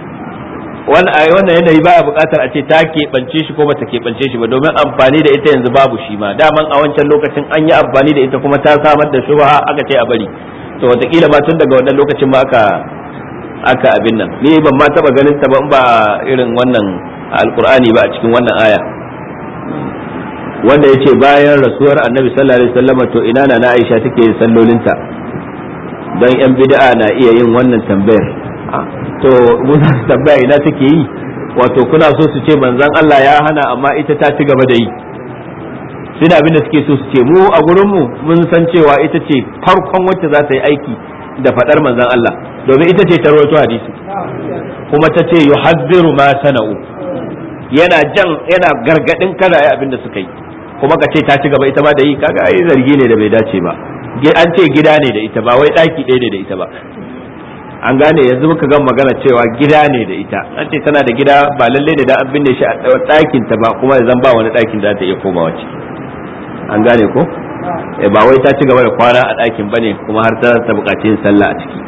Wannan yanayi baya buƙatar a ce ta keɓance shi ko bata keɓance shi ba, domin amfani da ita yanzu babu shi ma. Daman a wancan lokacin an yi amfani da ita kuma ta samar da shubha, aka ce a bari. To wataƙila ma tun daga wannan lokacin ma aka abin nan. Ni ban ma taɓa ganin ta ba in ba irin wannan alƙur'ani ba a cikin wannan aya. Wanda ya ce bayan rasuwar annabi sallallahu alaihi wasallam to ina na Aisha take yin sallolinta, don yan bid'a na iya yin wannan tambayar. To mun tambaya ina take yi, wato kuna so su ce manzon Allah ya hana amma ita ta ci gaba da yi. Suna abin da suke so su ce, mu a gurin mu mun san cewa ita ce farkon wacce za ta yi aiki da fadar manzon Allah, domin ita ce ta rawaito hadisi kuma ta ce yuhaddiru ma sana'u, yana gargadin kada ai abin da suka yi, kuma ka ce ta ci gaba ita ma da yi, kaga ai zargi ne da bai dace ba. An ce gida ne da ita, ba wai daki ɗaya ne da ita ba. An gane, yanzu muka ga magana cewa gida ne da ita, an ce tana da gida, ba lalle ne da an binne shi a ɗakin ta ba, kuma zan ba wani ɗakin da ta iya komawa ciki. An gane ko? Ba wai ta ci gaba da kwana a ɗakin bane kuma har ta buƙaci yin sallah a ciki.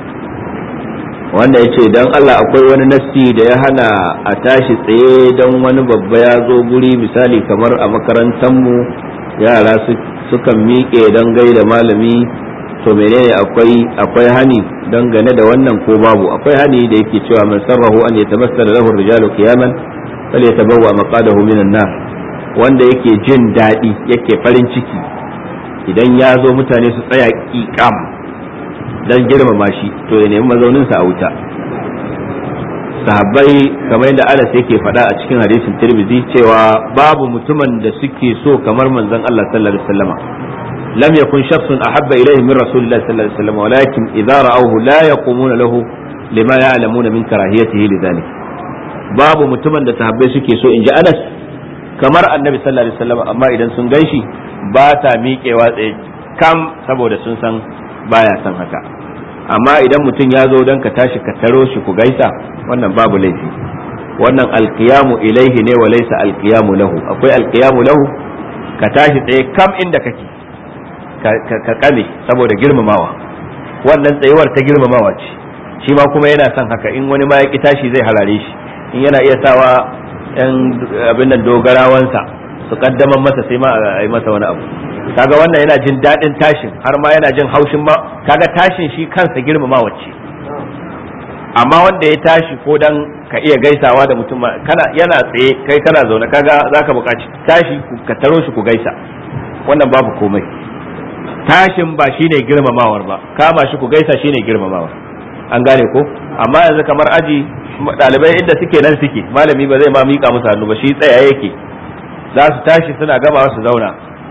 Wanda ya ce don Allah akwai wani nassi da ya hana a tashi tsaye don wani babba ya zo guri, misali kamar a makarantarmu yara sukan miƙe don gaida malami, to menene akwai hani dangane da wannan ko babu? Akwai hani da yake cewa man sarrahu an yatamassala lahu ar-rijalu qiyaman falyatabawwa maqadahu minan nar. Wanda yake jin daɗi yake farin ciki idan ya zo mutane su tsaya ƙiƙam dan girmama shi, to ya nemi mazaunin sa a wuta. Sahabbai kamar yadda Anas yake faɗa a cikin hadisin Tirmidhi cewa babu mutumin da suke so kamar manzon Allah sallallahu alaihi wasallam. لم يكن شخص أحب إليه من رسول الله صلى الله عليه وسلم ولكن إذا رأوه لا يقومون له لما يعلمون من كراهيته لذلك. باب متمن da sahabbai suke so in ji Anas kamar annabi sallallahu alaihi wasallam, amma idan sun ganshi ba ta miƙewa tsaye kam saboda sun san baya san haka. Amma idan mutum ya zo don ka tashi ka taro shi ku gaisa, wannan babu laifi. Wannan alqiyamu ilaihi ne wa laysa alqiyamu lahu. Akwai alqiyamu lahu, ka tashi tsaye kam inda kake ka kame saboda girmamawa, wannan tsayuwar ta girmamawa ce. Shi ma kuma yana son haka, in wani ma ya ki tashi zai harare shi, in yana iya sawa yan abin nan dogarawansa su kaddaman masa sai ma a yi masa wani abu. Kaga wannan yana jin daɗin tashin, har ma yana jin haushin ma, kaga tashin shi kansa girmamawa ce. Amma wanda ya tashi ko dan ka iya gaisawa da mutum, yana tsaye kai kana zaune, kaga zaka buƙaci tashi ka taro shi ku gaisa, wannan babu komai. Tashin ba shine girmamawar ba, kama shi ku gaisa shine girmamawar. An gane ko? Amma yanzu kamar aji ɗalibai inda suke nan suke, malami ba zai ma miƙa musu hannu ba, shi tsaya yake, za su tashi suna gamawa su zauna.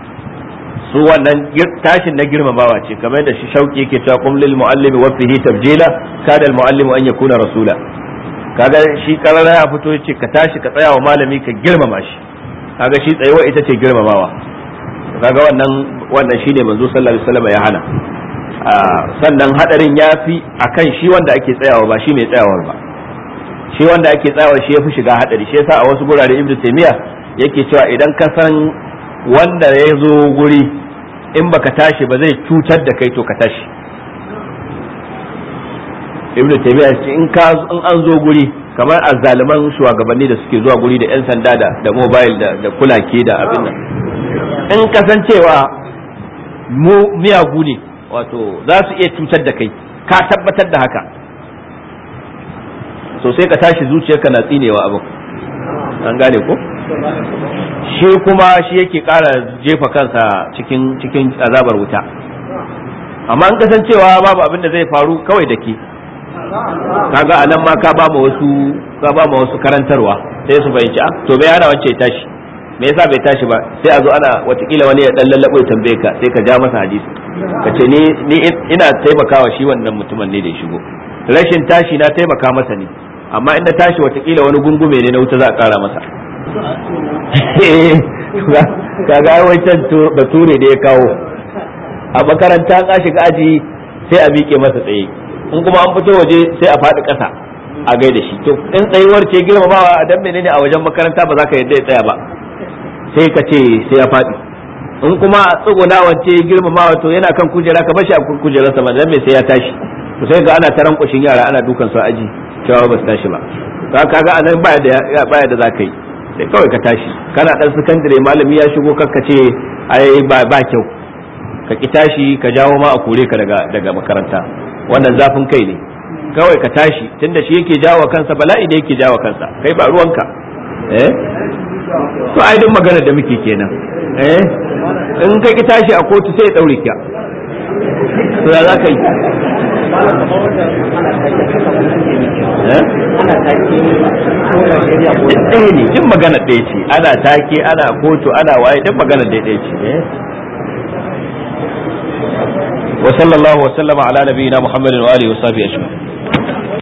Su wannan tashin na girmamawa ce, kamar da shi Shauki yake cewa qum lil muallimi wa fihi tabjila kada al muallimu an yakuna rasula. Kaga shi karara ya fito yace ka tashi ka tsaya wa malami ka girmama shi, kaga shi tsayewa ita ce girmamawa. Kaga wannan shine manzo sallallahu alaihi wasallam ya hana. Sannan hadarin yafi akan shi wanda ake tsayawa ba shi mai tsayawar ba. Shi wanda ake tsayawa shi yafi shiga hadari. Shi yasa a wasu gurare Ibn Taymiyyah yake cewa idan ka san wanda ya zo guri in baka tashi ba zai cutar da kai, to ka tashi. ibnu taymiya ce in an zo guri kamar azzaliman shugabanni da suke zuwa guri da yan sanda da mobile da kulake da abin nan, in kasancewa mu miyagu ne wato za su iya cutar da kai, ka tabbatar da haka, so sai ka tashi zuciyarka na tsinewa abin, an gane ko shi kuma shi yake ƙara jefa kansa cikin azabar wuta. Amma in kasancewa babu abin da zai faru kawai da ke, kaga anan ma ka ba ma wasu karantarwa sai su fahimci to bai hana wance ya tashi, me yasa bai tashi ba, sai a zo ana watakila wani ya dan lallabo ya tambaye ka sai ka ja masa hadisi ka ce ni ina taimakawa shi wannan mutumin ne da ya shigo, rashin tashi na taimaka masa ne, amma in na tashi watakila wani gungume ne na wuta za a kara masa. Kaga wancan bature da ya kawo a makaranta ka shiga aji sai a miƙe masa tsaye, in kuma an fito waje sai a faɗi ƙasa a gaida shi. To in tsayuwar ce girmamawa a dan menene a wajen makaranta ba za ka yadda ya tsaya ba, sai ka ce sai ya faɗi. In kuma tsugunawa ce girmamawa to yana kan kujera ka bashi a kujerarsa ba dan me sai ya tashi. To sai ga ana taran kushin yara ana dukan su aji cewa ba su tashi ba. Kaga anan baya da za ka yi, sai kawai ka tashi. Kana dan sakandare malami ya shigo kakka ce ai ba kyau, ka ki tashi ka jawo ma a kore ka daga makaranta, wannan zafin kai ne. Kawai ka tashi tunda shi yake jawo kansa bala'i da yake jawo kansa, kai ba ruwanka. To ai duk magana da muke kenan. In ka ki tashi a kotu sai ya daure ka, to ya za ka yi? ɗaya ne, duk magana ɗaya ce, ana take ana kotu ana waye, duk magana ɗaya ce. وصلى الله وسلم على نبينا محمد وآله وصحبه أجمعين.